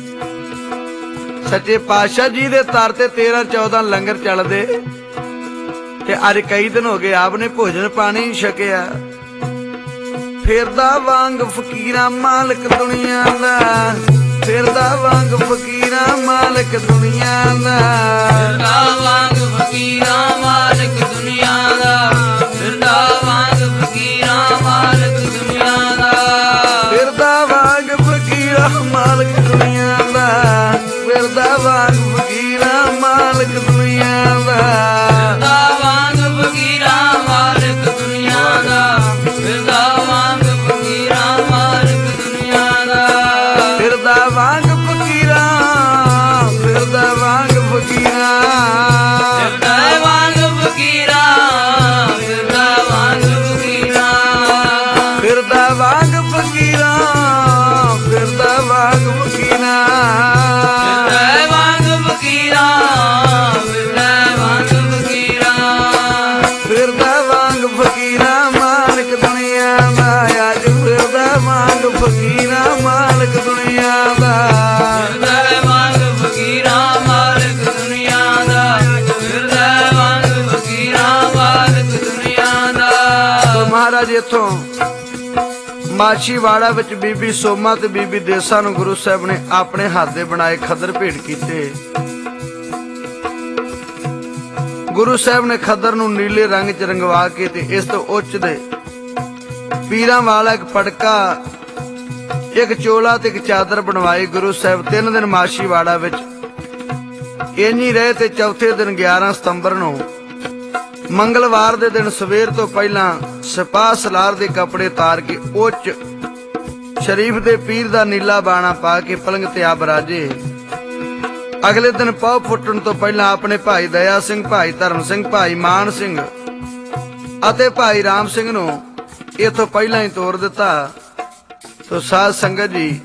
ਸੱਚੇ ਪਾਤਸ਼ਾਹ ਜੀ ਦੇ ਦਰ ਤੇ 13-14 ਲੰਗਰ ਚੱਲਦੇ ਤੇ ਅੱਜ ਕਈ ਦਿਨ ਹੋ ਗਏ ਆਪ ਨੇ ਭੋਜਨ ਪਾਣੀ ਛਕਿਆ। ਫਿਰਦਾ ਵਾਂਗ ਫਕੀਰਾਂ ਮਾਲਕ ਦੁਨੀਆ ਦਾ, ਫਿਰਦਾ ਵਾਂਗ ਫਕੀਰਾਂ ਮਾਲਕ ਦੁਨੀਆ ਦਾ, ਫਿਰਦਾ ਵਾਂਗ ਫਕੀਰਾਂ ਮਾਲਕ ਦੁਨੀਆ ਦਾ, ਫਿਰਦਾ ਵਾਂਗ ਫਕੀਰਾਂ ਮਾਲਕ ਦੁਨੀਆ ਦਾ, ਫਿਰਦਾ ਵਾਂਗ ਫਕੀਰਾਂ ਮਾਲਕ ਦੁਨੀਆ ਦਾ, ਫਿਰਦਾ ਵਾਂਗ ਫਕੀਰਾਂ ਮਾਲਕ ਦੁਨੀਆ ਦਾ, ਫਿਰਦਾ ਵਾਂਗ ਫਕੀਰਾਂ ਮਾਲਕ ਦੁਨੀਆ ਦਾ, ਫਿਰਦਾ ਵਾਂਗ ਫਕੀਰਾਂ ਮਾਲਕ ਦੁਨੀਆ ਦਾ, ਫਿਰਦਾ ਵਾਂਗ ਫਕੀਰਾਂ, ਫਿਰਦਾ ਵਾਂਗ ਫਕੀਰਾਂ, ਫਿਰਦਾ ਵਾਂਗ ਫਕੀਰਾਂ, ਫਿਰਦਾ ਵਾਂਗ ਫਕੀਰਾਂ, ਫਿਰਦਾ ਵਾਂਗ ਫਕੀਰਾਂ, ਫਿਰਦਾ ਵਾਂਗ ਫਕੀਰਾਂ, ਫਿਰਦਾ ਵਾਂਗ ਫਕੀਰਾਂ, ਫਿਰਦਾ ਵਾਂਗ ਫਕੀਰਾਂ, ਫਿਰਦਾ ਵਾਂਗ ਫਕੀਰਾਂ ਮਾਲਕ ਦੁਨੀਆ ਦਾ। ਅੱਜ ਫਿਰਦਾ ਵਾਂਗ ਫਕੀਰਾਂ ਮਾਲਕ ਦੁਨੀਆ ਦਾ, ਫਿਰਦਾ ਵਾਂਗ ਫਕੀਰਾਂ ਮਾਲਕ ਦੁਨੀਆ ਦਾ, ਫਿਰਦਾ ਵਾਂਗ ਫਕੀਰਾਂ ਮਾਲਕ ਦੁਨੀਆ ਦਾ। ਤੋ ਮਹਾਰਾਜ ਇੱਥੋਂ ਮਾਛੀਵਾੜਾ ਵਿੱਚ ਬੀਬੀ ਸੋਮਾ ਤੇ ਬੀਬੀ ਦੇਸਾ ਨੂੰ ਗੁਰੂ ਸਾਹਿਬ ਨੇ ਆਪਣੇ ਹੱਥ ਦੇ ਬਣਾਏ ਖੱਦਰ ਭੇਟ ਕੀਤੇ। ਗੁਰੂ ਸਾਹਿਬ ਨੇ ਖੱਦਰ ਨੂੰ ਨੀਲੇ ਰੰਗ 'ਚ ਰੰਗਵਾ ਕੇ ਤੇ ਇਸ ਤੋਂ ਉੱਚ ਦੇ ਪੀਰਾਂ ਵਾਲਾ ਇੱਕ ਪਟਕਾ, ਇੱਕ ਚੋਲਾ ਤੇ ਇੱਕ ਚਾਦਰ ਬਣਵਾਈ। ਗੁਰੂ ਸਾਹਿਬ 3 ਦਿਨ ਮਾਛੀਵਾੜਾ ਵਿੱਚ ਇੰਨੀ ਰਹੇ ਤੇ ਚੌਥੇ ਦਿਨ 11 ਸਤੰਬਰ ਨੂੰ ਮੰਗਲਵਾਰ ਦੇ ਦਿਨ ਸਵੇਰ ਤੋਂ ਪਹਿਲਾਂ ਸਿਪਾਹ ਸਲਾਰ ਦੇ ਕੱਪੜੇ ਤਾਰ ਕੇ ਉੱਚ ਸ਼ਰੀਫ ਦੇ ਪੀਰ ਦਾ ਨੀਲਾ ਬਾਣਾ ਪਾ ਕੇ ਪਲੰਗ ਤੇ ਆ ਬਰਾਜੇ। ਅਗਲੇ ਦਿਨ ਪਹੁ ਫੁੱਟਣ ਤੋਂ ਪਹਿਲਾਂ ਆਪਣੇ ਭਾਈ ਦਇਆ ਸਿੰਘ, ਭਾਈ ਧਰਮ ਸਿੰਘ, ਭਾਈ ਮਾਨ ਸਿੰਘ ਅਤੇ ਭਾਈ ਰਾਮ ਸਿੰਘ ਨੂੰ ਇਥੋਂ ਪਹਿਲਾਂ ਹੀ ਤੋਰ ਦਿੱਤਾ। ਤੋ ਸਾਧ ਸੰਗਤ ਜੀ,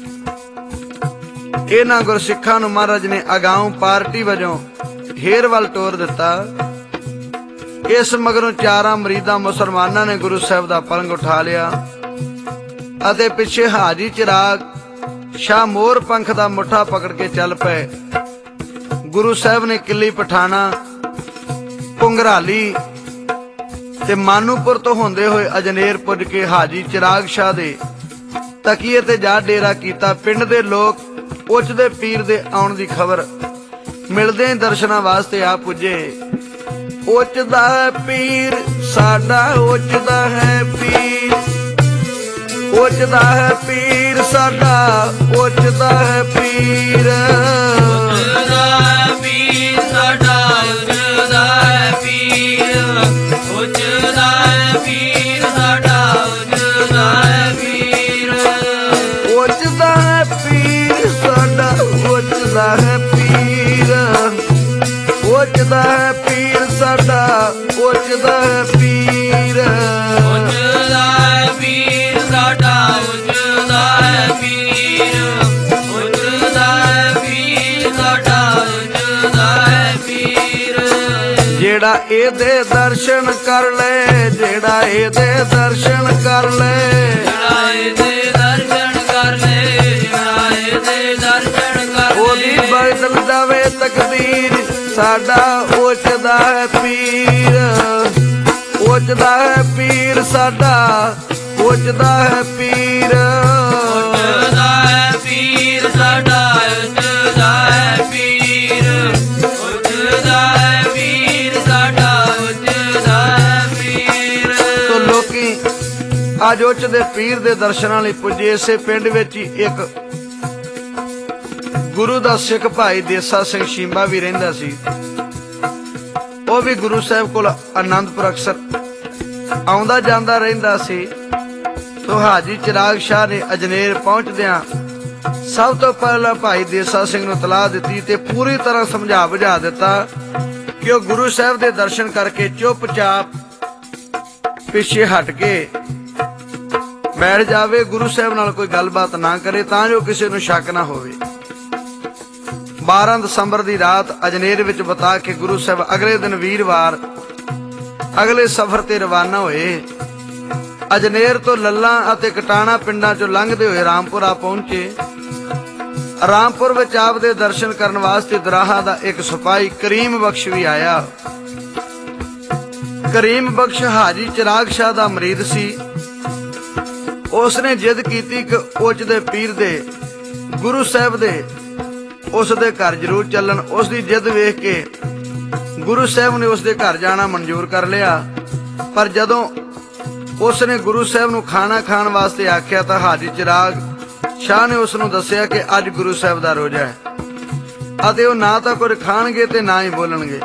ਇਹਨਾਂ ਗੁਰਸਿੱਖਾਂ ਨੂੰ ਮਹਾਰਾਜ ਨੇ ਅਗਾਊਂ ਪਾਰਟੀ ਵਜੋਂ ਹੇਰ ਵੱਲ ਤੋਰ ਦਿੱਤਾ। ਇਸ ਮਗਰੋਂ 4 ਮਰੀਦਾਂ ਮੁਸਲਮਾਨਾਂ ਨੇ ਗੁਰੂ ਸਾਹਿਬ ਦਾ ਪਲੰਗ ਉਠਾ ਲਿਆ ਅਤੇ ਪਿੱਛੇ ਹਾਜੀ ਚਿਰਾਗ ਸ਼ਾਹ ਮੋਰ ਪੰਖ ਦਾ ਮੁੱਠਾ ਪਕੜ ਕੇ ਚੱਲ ਪਏ। ਗੁਰੂ ਸਾਹਿਬ ਨੇ ਕਿੱਲੀ ਪਠਾਣਾ, ਪੁੰਗਰਾਲੀ ਤੇ ਮਾਨੂਪੁਰ ਤੋਂ ਹੁੰਦੇ ਹੋਏ ਅਜਨੇਰ ਪੁੱਜ ਕੇ ਹਾਜੀ ਚਿਰਾਗ ਸ਼ਾਹ ਦੇ ਤਕੀਏ ਤੇ ਜਾ ਡੇਰਾ ਕੀਤਾ। ਪਿੰਡ ਦੇ ਲੋਕ ਉੱਚਦੇ ਪੀਰ ਦੇ ਆਉਣ ਦੀ ਖਬਰ ਮਿਲਦੇ ਹੀ ਦਰਸ਼ਨਾਂ ਵਾਸਤੇ ਆ ਪੁੱਜੇ। ਉੱਚਦਾ ਹੈ ਪੀਰ ਸਾਡਾ, ਉੱਚਦਾ ਹੈ ਪੀਰ, ਉੱਚਦਾ ਹੈ ਪੀਰ ਸਾਡਾ, ਉੱਚਦਾ ਹੈ ਪੀਰ, ਉੱਚਦਾ ਹੈ ਪੀਰ ਸਾਡਾ, ਉੱਚਦਾ ਹੈ ਪੀਰ, ਉੱਚਦਾ ਹੈ ਪੀਰ ਸਾਡਾ, ਉੱਚਦਾ ਹੈ ਪੀਰ, ਉੱਚਦਾ ਹੈ ਪੀਰ ਸਾਡਾ, ਉੱਚਦਾ ਹੈ ਪੀਰ, ਉੱਚਦਾ ਹੈ ਪੀਰ ਸਾਡਾ, ਉੱਚਦਾ ਹੈ ਪੀਰ, ਉੱਚਦਾ ਹੈ ਪੀਰ ਸਾਡਾ, ਉੱਚਦਾ ਹੈ ਪੀਰ, ਉੱਚਦਾ ਹੈ ਪੀਰ ਸਾਡਾ, ਉੱਚਦਾ ਹੈ ਪੀਰ। ਜਿਹੜਾ ਇਹਦੇ ਦਰਸ਼ਨ ਕਰ ਲੈ, ਜਿਹੜਾ ਇਹਦੇ ਦਰਸ਼ਨ ਕਰ ਲੈ, ਜਿਹੜਾ ਇਹਦੇ ਦਰਸ਼ਨ ਕਰ ਲੈ, ਜਿਹੜਾ ਇਹਦੇ ਦਰਸ਼ਨ ਕਰ ਲੈ, ਉਹਦੀ ਬਦਲ ਜਾਵੇ ਤਕਦੀਰ। ਸਾਡਾ ਉੱਚਦਾ ਹੈ ਪੀਰ, ਉੱਚਦਾ ਹੈ ਪੀਰ ਸਾਡਾ, ਉੱਚਦਾ ਹੈ ਪੀਰ, ਉੱਚਦਾ ਹੈ ਪੀਰ ਸਾਡਾ, ਉੱਚਦਾ ਹੈ ਪੀਰ, ਉੱਚਦਾ ਹੈ ਪੀਰ ਸਾਡਾ, ਉੱਚਦਾ ਹੈ ਪੀਰ। ਤੋ ਲੋਕੀ ਅੱਜ ਉੱਚਦੇ ਪੀਰ ਦੇ ਦਰਸ਼ਨਾਂ ਲਈ ਪੁੱਜੇ। ਇਸੇ ਪਿੰਡ ਵਿੱਚ ਹੀ ਇੱਕ ਗੁਰੂ ਦਾ ਸਿੱਖ ਭਾਈ ਦੇਸਾ ਸਿੰਘ ਸ਼ੀਂਬਾ ਵੀ ਰਹਿੰਦਾ ਸੀ। ਉਹ ਵੀ ਗੁਰੂ ਸਾਹਿਬ ਕੋਲ ਆਨੰਦਪੁਰ ਅਕਸਰ ਆਉਂਦਾ ਜਾਂਦਾ ਰਹਿੰਦਾ ਸੀ। ਤੋ ਹਾਜੀ ਚਿਰਾਗ ਸ਼ਾਹ ਨੇ ਅਜਨੇਰ ਪਹੁੰਚਦਿਆਂ ਸਭ ਤੋਂ ਪਹਿਲਾਂ ਭਾਈ ਦੇਸਾ ਸਿੰਘ ਨੂੰ ਤਲਾਹ ਦਿੱਤੀ ਤੇ ਪੂਰੀ ਤਰ੍ਹਾਂ ਸਮਝਾ ਬੁਝਾ ਦਿੱਤਾ ਕਿ ਉਹ ਗੁਰੂ ਸਾਹਿਬ ਦੇ ਦਰਸ਼ਨ ਕਰਕੇ ਚੁੱਪਚਾਪ ਪਿੱਛੇ ਹਟ ਕੇ ਬੈਠ ਜਾਵੇ, ਗੁਰੂ ਸਾਹਿਬ ਨਾਲ ਕੋਈ ਗੱਲਬਾਤ ਨਾ ਕਰੇ ਤਾਂ ਜੋ ਕਿਸੇ ਨੂੰ ਸ਼ੱਕ ਨਾ ਹੋਵੇ। 12 ਦਸੰਬਰ ਦੀ ਰਾਤ ਅਜਨੇਰ ਵਿੱਚ ਬਿਤਾ ਕੇ ਗੁਰੂ ਸਾਹਿਬ ਅਗਲੇ ਦਿਨ ਵੀਰਵਾਰ ਅਗਲੇ ਸਫ਼ਰ ਤੇ ਰਵਾਨਾ ਹੋਏ। ਅਜਨੇਰ ਤੋਂ ਲੱਲਾ ਅਤੇ ਕਟਾਣਾ ਪਿੰਡਾਂ ਚੋਂ ਲੰਘਦੇ ਹੋਏ ਰਾਮਪੁਰਾ ਪਹੁੰਚੇ। ਰਾਮਪੁਰ ਵਿੱਚ ਆਪ ਦੇ ਦਰਸ਼ਨ ਕਰਨ ਵਾਸਤੇ ਦਰਾਹਾ ਦਾ ਇੱਕ ਸਿਪਾਹੀ ਕਰੀਮ ਬਖਸ਼ ਵੀ ਆਇਆ। ਕਰੀਮ ਬਖਸ਼ ਹਾਜੀ ਚਿਰਾਗ ਸ਼ਾਹ ਦਾ ਮਰੀਦ ਸੀ। ਉਸਨੇ ਜਿੱਦ ਕੀਤੀ ਕਿ ਉੱਚਦੇ ਪੀਰ ਦੇ ਗੁਰੂ ਸਾਹਿਬ ਦੇ ਉਸ ਦੇ ਘਰ ਜ਼ਰੂਰ ਚੱਲਣ। ਉਸ ਦੀ ਜਿੱਦ ਵੇਖ ਕੇ ਗੁਰੂ ਸਾਹਿਬ ਨੇ ਉਸ ਦੇ ਘਰ ਜਾਣਾ ਮਨਜ਼ੂਰ ਕਰ ਲਿਆ। ਪਰ ਜਦੋਂ ਉਸ ਨੇ ਗੁਰੂ ਸਾਹਿਬ ਨੂੰ ਖਾਣਾ ਖਾਣ ਵਾਸਤੇ ਆਖਿਆ ਤਾਂ ਹਾਜੀ ਚਿਰਾਗ ਸ਼ਾਹ ਨੇ ਉਸ ਨੂੰ ਦੱਸਿਆ ਕਿ ਅੱਜ ਗੁਰੂ ਸਾਹਿਬ ਦਾ ਰੋਜ਼ਾ ਹੈ ਅਤੇ ਉਹ ਨਾ ਤਾਂ ਕੁਝ ਖਾਣਗੇ ਤੇ ਨਾ ਹੀ ਬੋਲਣਗੇ।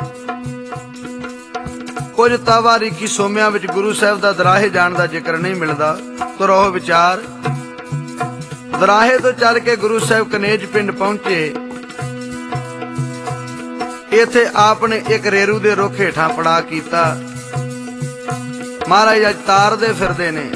ਕੁਝ ਤਾਵਾਰੀਖੀ ਸੋਮਿਆਂ ਵਿੱਚ ਗੁਰੂ ਸਾਹਿਬ ਦਾ ਦਰਾਹੇ ਜਾਣ ਦਾ ਜ਼ਿਕਰ ਨਹੀਂ ਮਿਲਦਾ। ਤੋ ਰਹੋ ਵਿਚਾਰ। ਦਰਾਹੇ ਤੋਂ ਚੱਲ ਕੇ ਗੁਰੂ ਸਾਹਿਬ ਕਨੇਜ ਪਿੰਡ ਪਹੁੰਚੇ। ਇੱਥੇ ਆਪ ਨੇ ਇੱਕ ਰੇਰੂ ਦੇ ਰੁੱਖ ਹੇਠਾਂ ਪੜਾ ਕੀਤਾ। ਮਹਾਰਾਜ ਅੱਜ ਤਾਰਦੇ ਫਿਰਦੇ ਨੇ।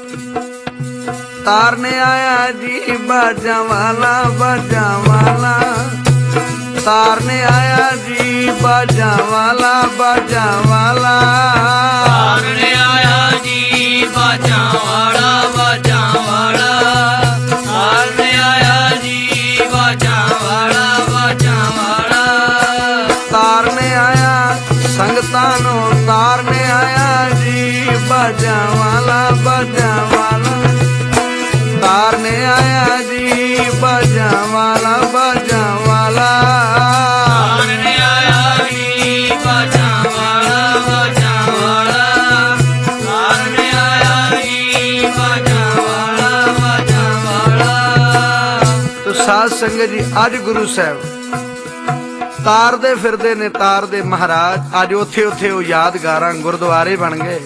ਤਾਰਨੇ ਆਇਆ ਜੀ ਬਾਜਾਂ ਵਾਲਾ, ਬਾਜਾਂ ਵਾਲਾ, ਤਾਰਨੇ ਆਇਆ ਜੀ ਬਾਜਾਂ ਵਾਲਾ, ਬਾਜਾਂ ਵਾਲਾ, ਤਾਰਨੇ ਆਇਆ ਜੀ ਬਾਜਾਂ ਵਾਲਾ, ਬਾਜਾਂ ਵਾਲਾ, ਤਾਰਨੇ ਆਇਆ ਜੀ ਬਾਜਾਂ ਵਾਲਾ, ਬਾਜਾਂ ਵਾਲਾ, ਤਾਰਨੇ ਆਇਆ ਸੰਗਤਾਂ ਨੂੰ, ਤਾਰਨੇ ਆਇਆ ਜੀ ਬਾਜਾਂ ਵਾਲਾ, ਬਾਜਾਂ ਵਾਲਾ, ਤਾਰਨੇ ਆਇਆ ਜੀ ਬਾਜਾਂ ਵਾਲਾ, ਬਾਜਾਂ ਵਾਲਾ, ਤਾਰਨੇ ਆਇਆ ਜੀ ਬਾਜਾਂ ਵਾਲਾ, ਬਾਜਾਂ ਵਾਲਾ, ਤਾਰਨੇ ਆਇਆ ਜੀ ਬਾਜਾਂ ਵਾਲਾ, ਬਾਜਾਂ ਵਾਲਾ। ਤੋ ਸਾਧ ਸੰਗਤ ਜੀ, ਅੱਜ ਗੁਰੂ ਸਾਹਿਬ ਤਾਰਦੇ ਫਿਰਦੇ ਨੇ, ਤਾਰਦੇ ਮਹਾਰਾਜ। ਅੱਜ ਉੱਥੇ ਉੱਥੇ ਉਹ ਯਾਦਗਾਰਾਂ ਗੁਰਦੁਆਰੇ ਬਣ ਗਏ।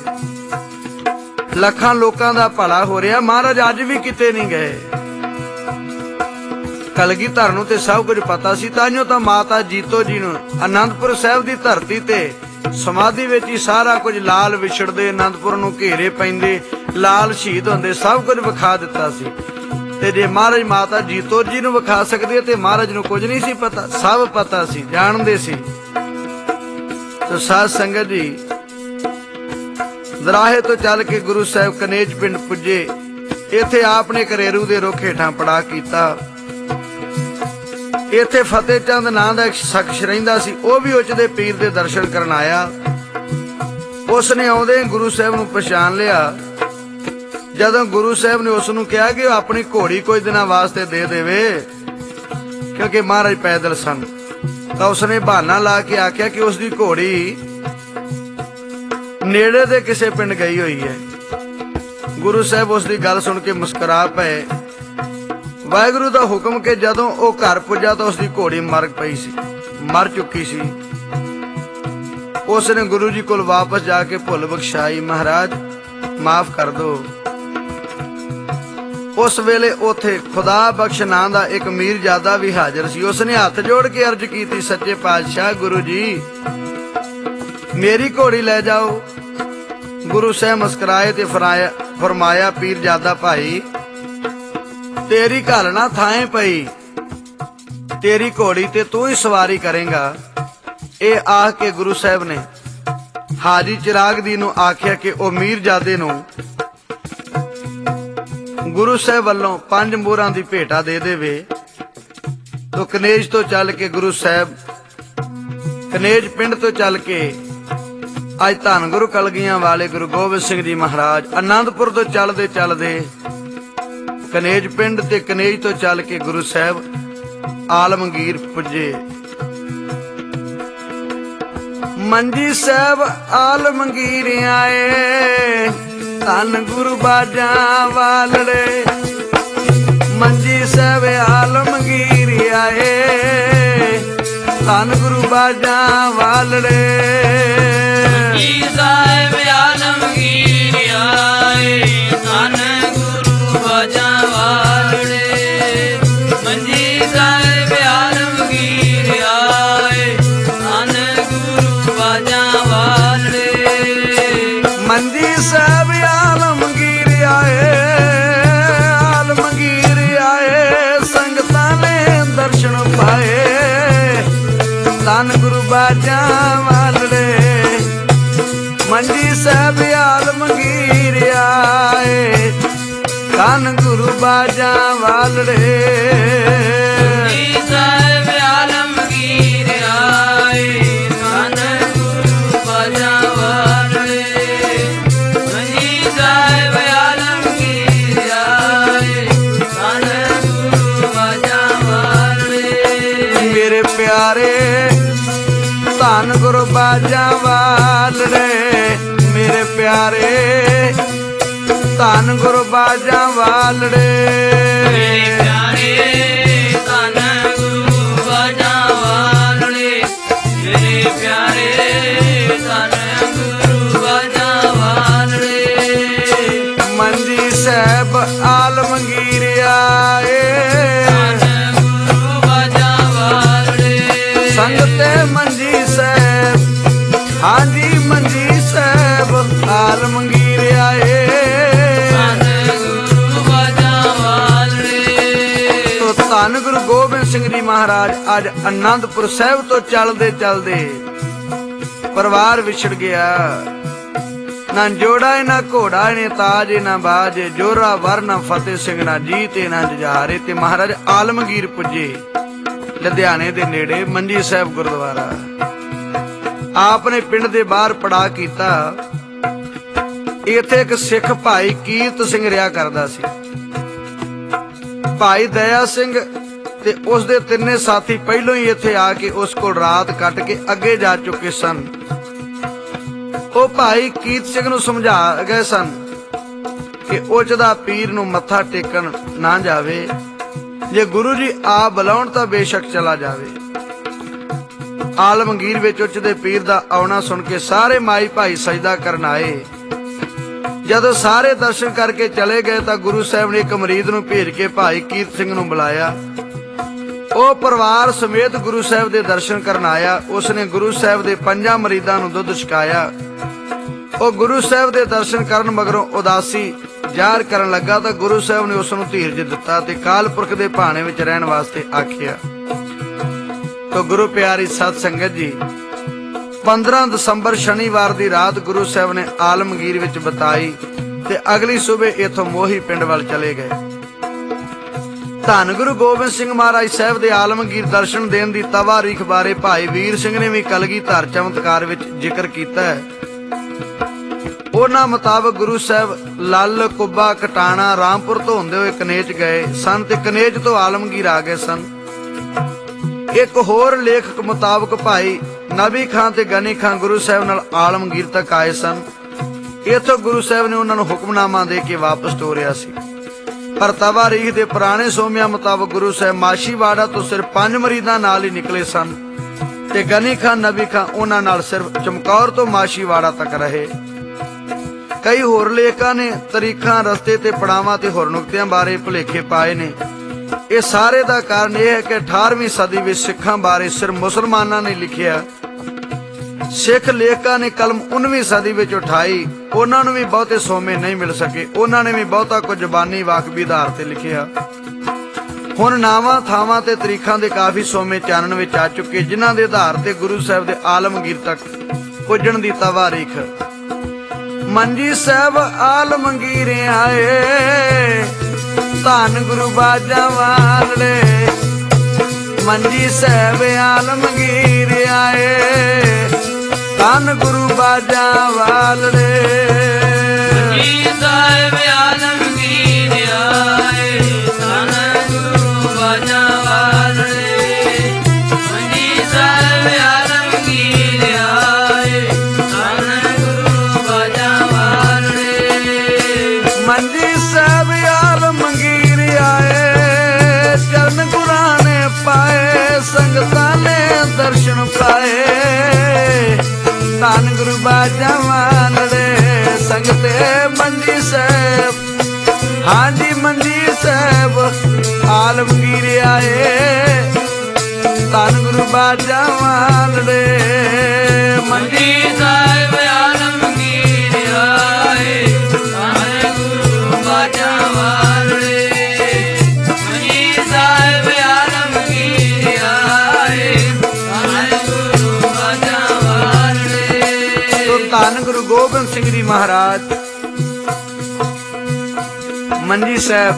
ਲੱਖਾਂ ਲੋਕਾਂ ਦਾ ਭਲਾ ਹੋ ਰਿਹਾ। ਮਹਾਰਾਜ ਅੱਜ ਵੀ ਕਿਤੇ ਨਹੀਂ ਗਏ। ਕਲਗੀਧਰ ਨੂੰ ਤੇ ਸਭ ਕੁਝ ਪਤਾ ਸੀ, ਤਾਂਹੀਓ ਤਾਂ ਮਾਤਾ ਜੀਤੋ ਜੀ ਨੂੰ ਅਨੰਦਪੁਰ ਸਾਹਿਬ ਦੀ ਧਰਤੀ ਤੇ ਸਮਾਧੀ ਵਿੱਚ ਹੀ ਸਾਰਾ ਕੁਝ ਲਾਲ ਵਿਛੜਦੇ, ਅਨੰਦਪੁਰ ਨੂੰ ਘੇਰੇ ਪੈਂਦੇ, ਲਾਲ ਸ਼ਹੀਦ ਹੁੰਦੇ, ਸਭ ਕੁਝ ਵਿਖਾ ਦਿੱਤਾ ਸੀ। ਤੇ ਜੇ ਮਹਾਰਾਜ ਮਾਤਾ ਜੀਤੋ ਜੀ ਨੂੰ ਵਿਖਾ ਸਕਦੇ ਤੇ ਮਹਾਰਾਜ ਨੂੰ ਕੁਝ ਨਹੀਂ ਸੀ ਪਤਾ, ਸਭ ਪਤਾ ਸੀ, ਜਾਣਦੇ ਸੀ। ਤੇ ਸਾਧ ਸੰਗਤ ਜੀ, ਦਰਾਹੇ ਤੋਂ ਚੱਲ ਕੇ ਗੁਰੂ ਸਾਹਿਬ ਕਨੇਜ ਪਿੰਡ ਪੁੱਜੇ। ਇੱਥੇ ਆਪ ਨੇ ਕਰੇਰੂ ਦੇ ਰੁੱਖ ਹੇਠਾਂ ਪੜਾ ਕੀਤਾ। ਇੱਥੇ ਫਤਿਹ ਚੰਦ ਨਾਂ ਦਾ ਇੱਕ ਸ਼ਖਸ ਰਹਿੰਦਾ ਸੀ, ਉਹ ਵੀ ਉੱਚ ਦੇ ਪੀਰ ਦੇ ਦਰਸ਼ਨ ਕਰਨ ਆਇਆ। ਉਸਨੇ ਆਉਂਦੇ ਗੁਰੂ ਸਾਹਿਬ ਨੂੰ ਪਛਾਣ ਲਿਆ। ਜਦੋਂ ਗੁਰੂ ਸਾਹਿਬ ਨੇ ਉਸ ਨੂੰ ਕਿਹਾ ਕਿ ਉਹ ਆਪਣੀ ਘੋੜੀ ਕੁਝ ਦਿਨਾਂ ਵਾਸਤੇ ਦੇ ਦੇਵੇ, ਕਿਉਂਕਿ ਮਹਾਰਾਜ ਪੈਦਲ ਸਨ, ਤਾਂ ਉਸਨੇ ਬਹਾਨਾ ਲਾ ਕੇ ਆਖਿਆ ਕਿ ਉਸ ਦੀ ਘੋੜੀ ਨੇੜੇ ਦੇ ਕਿਸੇ ਪਿੰਡ ਗਈ ਹੋਈ ਹੈ। ਗੁਰੂ ਸਾਹਿਬ ਉਸ ਦੀ ਗੱਲ ਸੁਣ ਕੇ ਮੁਸਕਰਾ ਪਏ। ਵਾਹਿਗੁਰੂ ਦਾ ਹੁਕਮ ਕਿ ਜਦੋਂ ਉਹ ਘਰ ਪੁੱਜਾ ਤਾਂ ਉਸ ਦੀ ਘੋੜੀ ਮਰ ਚੁੱਕੀ ਸੀ। ਉਸ ਨੇ ਗੁਰੂ ਜੀ ਕੋਲ ਵਾਪਸ ਜਾ ਕੇ ਭੁੱਲ ਬਖਸ਼ਾਈ, ਮਹਾਰਾਜ ਮਾਫ ਕਰ ਦਿਓ। ਉਸ ਵੇਲੇ ਉਥੇ ਖੁਦਾ ਬਖਸ਼ ਨਾਂ ਦਾ ਇੱਕ ਮੀਰਜ਼ਾਦਾ ਵੀ ਹਾਜ਼ਰ ਸੀ। ਉਸਨੇ ਹੱਥ ਜੋੜ ਕੇ ਅਰਜ਼ ਕੀਤੀ, ਸੱਚੇ ਪਾਤਸ਼ਾਹ ਗੁਰੂ ਜੀ ਮੇਰੀ ਘੋੜੀ ਲੈ ਜਾਓ। ਗੁਰੂ ਸਾਹਿਬ ਮੁਸਕਰਾਏ ਤੇ ਫਰਮਾਇਆ, ਪੀਰਜ਼ਾਦਾ ਭਾਈ ਤੇਰੀ ਘਰ ਨਾ ਥਾਂ ਪਈ, ਤੇਰੀ ਘੋੜੀ ਤੇ ਤੂੰ ਹੀ ਸਵਾਰੀ ਕਰੇਗਾ। ਇਹ ਆਖ ਕੇ ਗੁਰੂ ਸਾਹਿਬ ਨੇ ਹਾਜੀ ਚਿਰਾਗ ਦੀ ਨੂੰ ਆਖਿਆ ਕਿ ਉਹ ਮੀਰਜ਼ਾਦੇ ਨੂੰ ਗੁਰੂ ਸਾਹਿਬ ਵੱਲੋਂ 5 ਮੋਹਰਾਂ ਦੀ ਭੇਟਾ ਦੇ ਦੇਵੇ। ਤੋ ਕਨੇਜ ਤੋਂ ਚੱਲ ਕੇ ਗੁਰੂ ਸਾਹਿਬ ਕਨੇਜ ਪਿੰਡ ਤੋਂ ਚੱਲ ਕੇ ਅੱਜ ਧੰਨ ਗੁਰੂ ਕਲਗੀਆਂ ਵਾਲੇ ਗੁਰੂ ਗੋਬਿੰਦ ਸਿੰਘ ਜੀ ਮਹਾਰਾਜ ਆਨੰਦਪੁਰ ਤੋਂ ਚੱਲਦੇ ਚੱਲਦੇ ਕਨੇਜ ਪਿੰਡ ਤੇ ਕਨੇਜ ਤੋਂ ਚੱਲ ਕੇ ਗੁਰੂ ਸਾਹਿਬ ਆਲਮਗੀਰ ਪੁੱਜੇ। ਮੰਜੀ ਸਾਹਿਬ ਆਲਮਗੀਰ ਆਏ, ਧੰਨ ਗੁਰੂ ਬਾਜਾਂ ਵਾਲੜੇ। ਮੰਜੀ ਸਾਹਿਬ ਆਲਮਗੀਰ ਆਏ, ਧੰਨ ਗੁਰੂ ਬਾਜਾਂ ਵਾਲੜੇ। ਮੰਜੀ ਸਾਹਿਬ ਆਲਮਗੀਰ ਆਏ, ਧੰਨ ਗੁਰੂ ਬਾਜਾਂ ਵਾਲੜੇ। ਮੰਜੀ ਸਾਹਿਬ ਆਲਮਗੀਰ ਆਏ, ਧੰਨ ਗੁਰੂ ਬਾਜਾਂ ਵਾਲੜੇ। ਮੰਜੀ ਸਾਹਿਬ ਆਲਮਗੀਰ ਆਏ, ਸੰਗਤਾਂ ਨੇ ਦਰਸ਼ਨ ਪਾਏ, ਧੰਨ ਗੁਰੂ ਬਾਜਾਂ ਵਾਲੜੇ। ਮੰਜੀ ਸਾਹਿਬ ਆਲਮਗੀਰ ਆਏ, ਧੰਨ ਗੁਰੂ ਬਾਜਾਂ ਵਾਲੜੇ। ਮੰਜੀ ਸਾਹਿਬ ਆਲਮਗੀਰ ਆਏ, ਧੰਨ ਗੁਰੂ ਬਾਜਾਂ ਵਾਲੜੇ। ਮੰਜੀ ਸਾਹਿਬ ਆਲਮਗੀਰ ਆਏ, ਧੰਨ ਗੁਰੂ ਬਾਜਾਂ ਵਾਲੜੇ। ਮੇਰੇ ਪਿਆਰੇ ਧੰਨ ਗੁਰੂ ਬਾਜਾਂ ਵਾਲੜੇ, ਮੇਰੇ ਪਿਆਰੇ ਧੰਨ ਗੁਰੂ ਬਾਜਾਂ ਵਾਲੜੇ। ਮੇਰੇ ਪਿਆਰੇ ਧੰਨ ਗੁਰੂ ਬਾਜਾਂ ਵਾਲੜੇ, ਮੇਰੇ ਪਿਆਰੇ ਧੰਨ ਗੁਰੂ ਬਾਜਾਂ ਵਾਲੜੇ। ਮੰਜੀ ਸਾਹਿਬ ਆਲਮਗੀਰ ਆਏ, ਧੰਨ ਗੁਰੂ ਬਾਜਾਂ ਵਾਲੜੇ। ਸੰਗਤੇ ਮੰਜੀ ਸਾਹਿਬ, ਹਾਂਜੀ ਮੰਜੀ ਸਾਹਿਬ ਆਲਮਗੀਰ ਆਏ, ਧੰਨ ਗੁਰੂ ਬਾਜਾਂ ਵਾਲੜੇ। ਤੋ ਧੰਨ ਗੁਰੂ ਗੋਬਿੰਦ ਸਿੰਘ ਜੀ ਮਹਾਰਾਜ ਅੱਜ ਆਨੰਦਪੁਰ ਸਾਹਿਬ ਤੋਂ ਚੱਲਦੇ ਚੱਲਦੇ ਪਰਿਵਾਰ ਵਿਛੜ ਗਿਆ। ਨਾ ਜੋੜਾ ਨਾ ਘੋੜਾ ਨੇ ਤਾਜ ਨਾ ਬਾਜ, ਜੋਰਾ ਵਰ ਨਾ ਫਤਿਹ ਸਿੰਘ ਨਾ ਜੀਤ ਨਾ ਜੁਝਾਰੇ। ਤੇ ਮਹਾਰਾਜ ਆਲਮਗੀਰ ਪੁੱਜੇ, ਲੁਧਿਆਣੇ ਦੇ ਨੇੜੇ ਮੰਜੀ ਸਾਹਿਬ ਗੁਰਦੁਆਰਾ। ਆਪ ਨੇ ਪਿੰਡ ਦੇ ਬਾਹਰ ਪੜਾ ਕੀਤਾ। ਇੱਥੇ ਇੱਕ ਸਿੱਖ ਭਾਈ ਕੀਰਤ ਸਿੰਘ ਰਿਹਾ ਕਰਦਾ ਸੀ। ਭਾਈ ਦਇਆ ਸਿੰਘ ਤੇ ਉਸ ਦੇ ਤਿੰਨੇ ਸਾਥੀ ਪਹਿਲੋਂ ਹੀ ਇੱਥੇ ਆ ਕੇ ਉਸ ਕੋਲ ਰਾਤ ਕੱਟ ਕੇ ਅੱਗੇ ਜਾ ਚੁੱਕੇ ਸਨ। ਉਹ ਭਾਈ ਕੀਰਤ ਸਿੰਘ ਨੂੰ ਸਮਝਾ ਗਏ ਸਨ ਕਿ ਉੱਚਦਾ ਪੀਰ ਨੂੰ ਮੱਥਾ ਟੇਕਣ ਨਾ ਜਾਵੇ, ਜੇ ਗੁਰੂ ਜੀ ਆ ਬੁਲਾਉਣ ਤਾਂ ਬੇਸ਼ੱਕ ਚਲਾ ਜਾਵੇ। ਆਲਮਗੀਰ ਵਿੱਚ ਉੱਚਦੇ ਪੀਰ ਦਾ ਆਉਣਾ ਸੁਣ ਕੇ ਸਾਰੇ ਮਾਈ ਭਾਈ ਸਜਦਾ ਕਰਨ ਆਏ। ਜਦੋਂ ਸਾਰੇ ਦਰਸ਼ਨ ਕਰਕੇ ਚਲੇ ਗਏ ਤਾਂ ਗੁਰੂ ਸਾਹਿਬ ਨੇ ਇੱਕ ਮਰੀਦ ਨੂੰ ਭੇਜ ਕੇ ਭਾਈ ਕੀਰਤ ਸਿੰਘ ਨੂੰ ਬੁਲਾਇਆ ਉਹ ਪਰਿਵਾਰ ਸਮੇਤ ਗੁਰੂ ਸਾਹਿਬ ਦੇ ਦਰਸ਼ਨ ਕਰਨ ਆਇਆ। ਉਸਨੇ ਗੁਰੂ ਸਾਹਿਬ ਦੇ 5 ਮਰੀਦਾਂ ਨੂੰ ਦੁੱਧ ਛਕਾਇਆ। ਉਹ ਗੁਰੂ ਸਾਹਿਬ ਦੇ ਦਰਸ਼ਨ ਕਰਨ ਮਗਰੋਂ ਉਦਾਸੀ ਜ਼ਾਹਰ ਕਰਨ ਲੱਗਾ ਤਾਂ ਗੁਰੂ ਸਾਹਿਬ ਨੇ ਉਸ ਨੂੰ ਧੀਰਜ ਦਿੱਤਾ ਤੇ ਕਾਲ ਪੁਰਖ ਦੇ ਭਾਣੇ ਵਿੱਚ ਰਹਿਣ ਵਾਸਤੇ ਆਖਿਆ। ਤਾਂ ਗੁਰੂ ਪਿਆਰੀ ਸਤ ਸੰਗਤ ਜੀ, 15 ਦਸੰਬਰ ਸ਼ਨੀਵਾਰ ਦੀ ਰਾਤ ਗੁਰੂ ਸਾਹਿਬ ਨੇ ਆਲਮਗੀਰ ਵਿੱਚ ਬਿਤਾਈ ਤੇ ਅਗਲੀ ਸਵੇਰ ਇਥੋਂ ਮੋਹੀ ਪਿੰਡ ਵੱਲ ਚਲੇ ਗਏ। ਧੰਨ ਗੁਰੂ ਗੋਬਿੰਦ ਸਿੰਘ ਮਹਾਰਾਜ ਸਾਹਿਬ ਦੇ ਆਲਮਗੀਰ ਦਰਸ਼ਨ ਦੇਣ ਦੀ ਤਵਾਰੀਖ ਬਾਰੇ ਭਾਈ ਵੀਰ ਸਿੰਘ ਨੇ ਵੀ ਕਲਗੀਧਰ ਚਮਤਕਾਰ ਵਿੱਚ ਜ਼ਿਕਰ ਕੀਤਾ ਹੈ। ਉਹਨਾਂ ਮੁਤਾਬਕ ਗੁਰੂ ਸਾਹਿਬ ਲਲ ਕੁੱਬਾ ਕਟਾਣਾ ਰਾਮਪੁਰ ਤੋਂ ਹੁੰਦੇ ਹੋਏ ਕਨੇਜ ਗਏ ਸਨ ਤੇ ਕਨੇਜ ਤੋਂ ਆਲਮਗੀਰ ਆ ਗਏ ਸਨ। ਇੱਕ ਹੋਰ ਲੇਖਕ ਮੁਤਾਬਕ ਭਾਈ ਨਬੀ ਖਾਂ ਤੇ ਗਨੀ ਖਾਂ ਗੁਰੂ ਸਾਹਿਬ ਨਾਲ ਆਲਮਗੀਰ ਤੱਕ ਆਏ ਸਨ। ਇੱਥੋਂ ਗੁਰੂ ਸਾਹਿਬ ਨੇ ਉਹਨਾਂ ਨੂੰ ਹੁਕਮਨਾਮਾ ਦੇ ਕੇ ਵਾਪਸ ਤੋਰਿਆ ਸੀ। ਪਰ ਤਵਾਰੀਖ ਦੇ ਪੁਰਾਣੇ ਸੋਮਿਆਂ ਮੁਤਾਬਕ ਗੁਰੂ ਸਾਹਿਬ ਮਾਸ਼ੀਵਾੜਾ ਤੋਂ ਸਿਰਫ 5 ਮਰੀਦਾਂ ਨਾਲ ਹੀ ਨਿਕਲੇ ਸਨ ਤੇ ਗਨੀ ਖਾਂ ਨਬੀ ਖਾਂ ਉਹਨਾਂ ਨਾਲ ਸਿਰਫ ਚਮਕੌਰ ਤੋਂ ਮਾਸ਼ੀਵਾੜਾ ਤੱਕ ਰਹੇ। ਕਈ ਹੋਰ ਲੇਖਕਾਂ ਨੇ ਤਰੀਖਾਂ, ਰਸਤੇ ਤੇ ਪੜਾਵਾਂ ਤੇ ਹੋਰ ਨੁਕਤਿਆਂ ਬਾਰੇ ਭੁਲੇਖੇ ਪਾਏ ਨੇ। ਇਹ ਸਾਰੇ ਦਾ ਕਾਰਨ ਇਹ ਹੈ ਕਿ 18ਵੀਂ ਸਦੀ ਵਿੱਚ ਸਿੱਖਾਂ ਬਾਰੇ ਸਿਰਫ ਮੁਸਲਮਾਨਾਂ ਨੇ ਲਿਖਿਆ। ਸਿੱਖ ਲੇਖਕਾਂ ਨੇ ਕਲਮ 19ਵੀਂ ਸਦੀ ਵਿੱਚ ਉਠਾਈ। ਉਹਨਾਂ ਨੂੰ ਵੀ ਬਹੁਤੇ ਸੋਮੇ ਨਹੀਂ ਮਿਲ ਸਕੇ। ਉਹਨਾਂ ਨੇ ਵੀ ਬਹੁਤਾ ਕੁਝ ਜ਼ਬਾਨੀ ਵਾਕਫੀ ਆਧਾਰ ਤੇ ਲਿਖਿਆ। ਹੁਣ ਨਾਵਾਂ, ਥਾਵਾਂ ਤੇ ਤਰੀਖਾਂ ਦੇ ਕਾਫੀ ਸੋਮੇ ਚਾਨਣ ਵਿੱਚ ਆ ਚੁੱਕੇ, ਜਿਨ੍ਹਾਂ ਦੇ ਆਧਾਰ ਤੇ ਗੁਰੂ ਸਾਹਿਬ ਦੇ ਆਲਮਗੀਰ ਤੱਕ ਪੁੱਜਣ ਦੀ ਤਵਾਰੀਖ। ਮੰਜੀ ਸਾਹਿਬ ਆਲਮਗੀਰ ਆਏ, ਧੰਨ ਗੁਰੂ ਬਾਜਾਂ ਵਾਲੇ। ਮੰਜੀ ਸਾਹਿਬ ਆਲਮਗੀਰ ਆਏ, ਧੰਨ ਗੁਰੂ ਬਾਜਾਂ ਵਾਲੇ। ਮੰਜੀ ਸਾਹਿਬ ਆਲਮਗੀਰ ਆਏ, ਧੰਨ ਗੁਰੂ ਬਾਜਾਂ ਵਾਲੇ। ਮੰਜੀ ਸਾਹਿਬ ਆਲਮਗੀਰ ਆਏ, ਧੰਨ ਗੁਰੂ ਬਾਜਾਂ ਵਾਲੇ। ਮੰਜੀ ਸਾਹਿਬ ਆਲਮਗੀਰ ਆਏ, ਚਰਨ ਗੁਰਾਂ ਨੇ ਪਾਏ, ਸੰਗਤਾਂ ਨੇ ਦਰਸ਼ਨ ਪਾਏ। ਧੰਨ ਗੁਰੂ ਬਾਜਾਂ ਵਾਲੇ ਸੰਗਤੇ ਮੰਜੀ ਸਾਹਿਬ, ਹਾਂਜੀ ਮੰਜੀ ਸਾਹਿਬ ਆਲਮਗੀਰ ਆਏ, ਧੰਨ ਗੁਰੂ ਬਾਜਾਂ ਵਾਲੇ। ਮੰਜੀ ਸਾਹਿਬ ਆਲਮਗੀਰ ਆਏ, ਧੰਨ ਗੁਰੂ ਬਾਜਾਂ ਵਾਲੇ। ਮੰਜੀ ਸਾਹਿਬ ਆਲਮਗੀਰ ਆਏ, ਧੰਨ ਗੁਰੂ ਬਾਜਾਂ ਵਾਲੇ। ਧੰਨ ਗੁਰੂ ਗੋਬਿੰਦ ਸਿੰਘ ਜੀ ਮਹਾਰਾਜ ਮੰਜੀ ਸਾਹਿਬ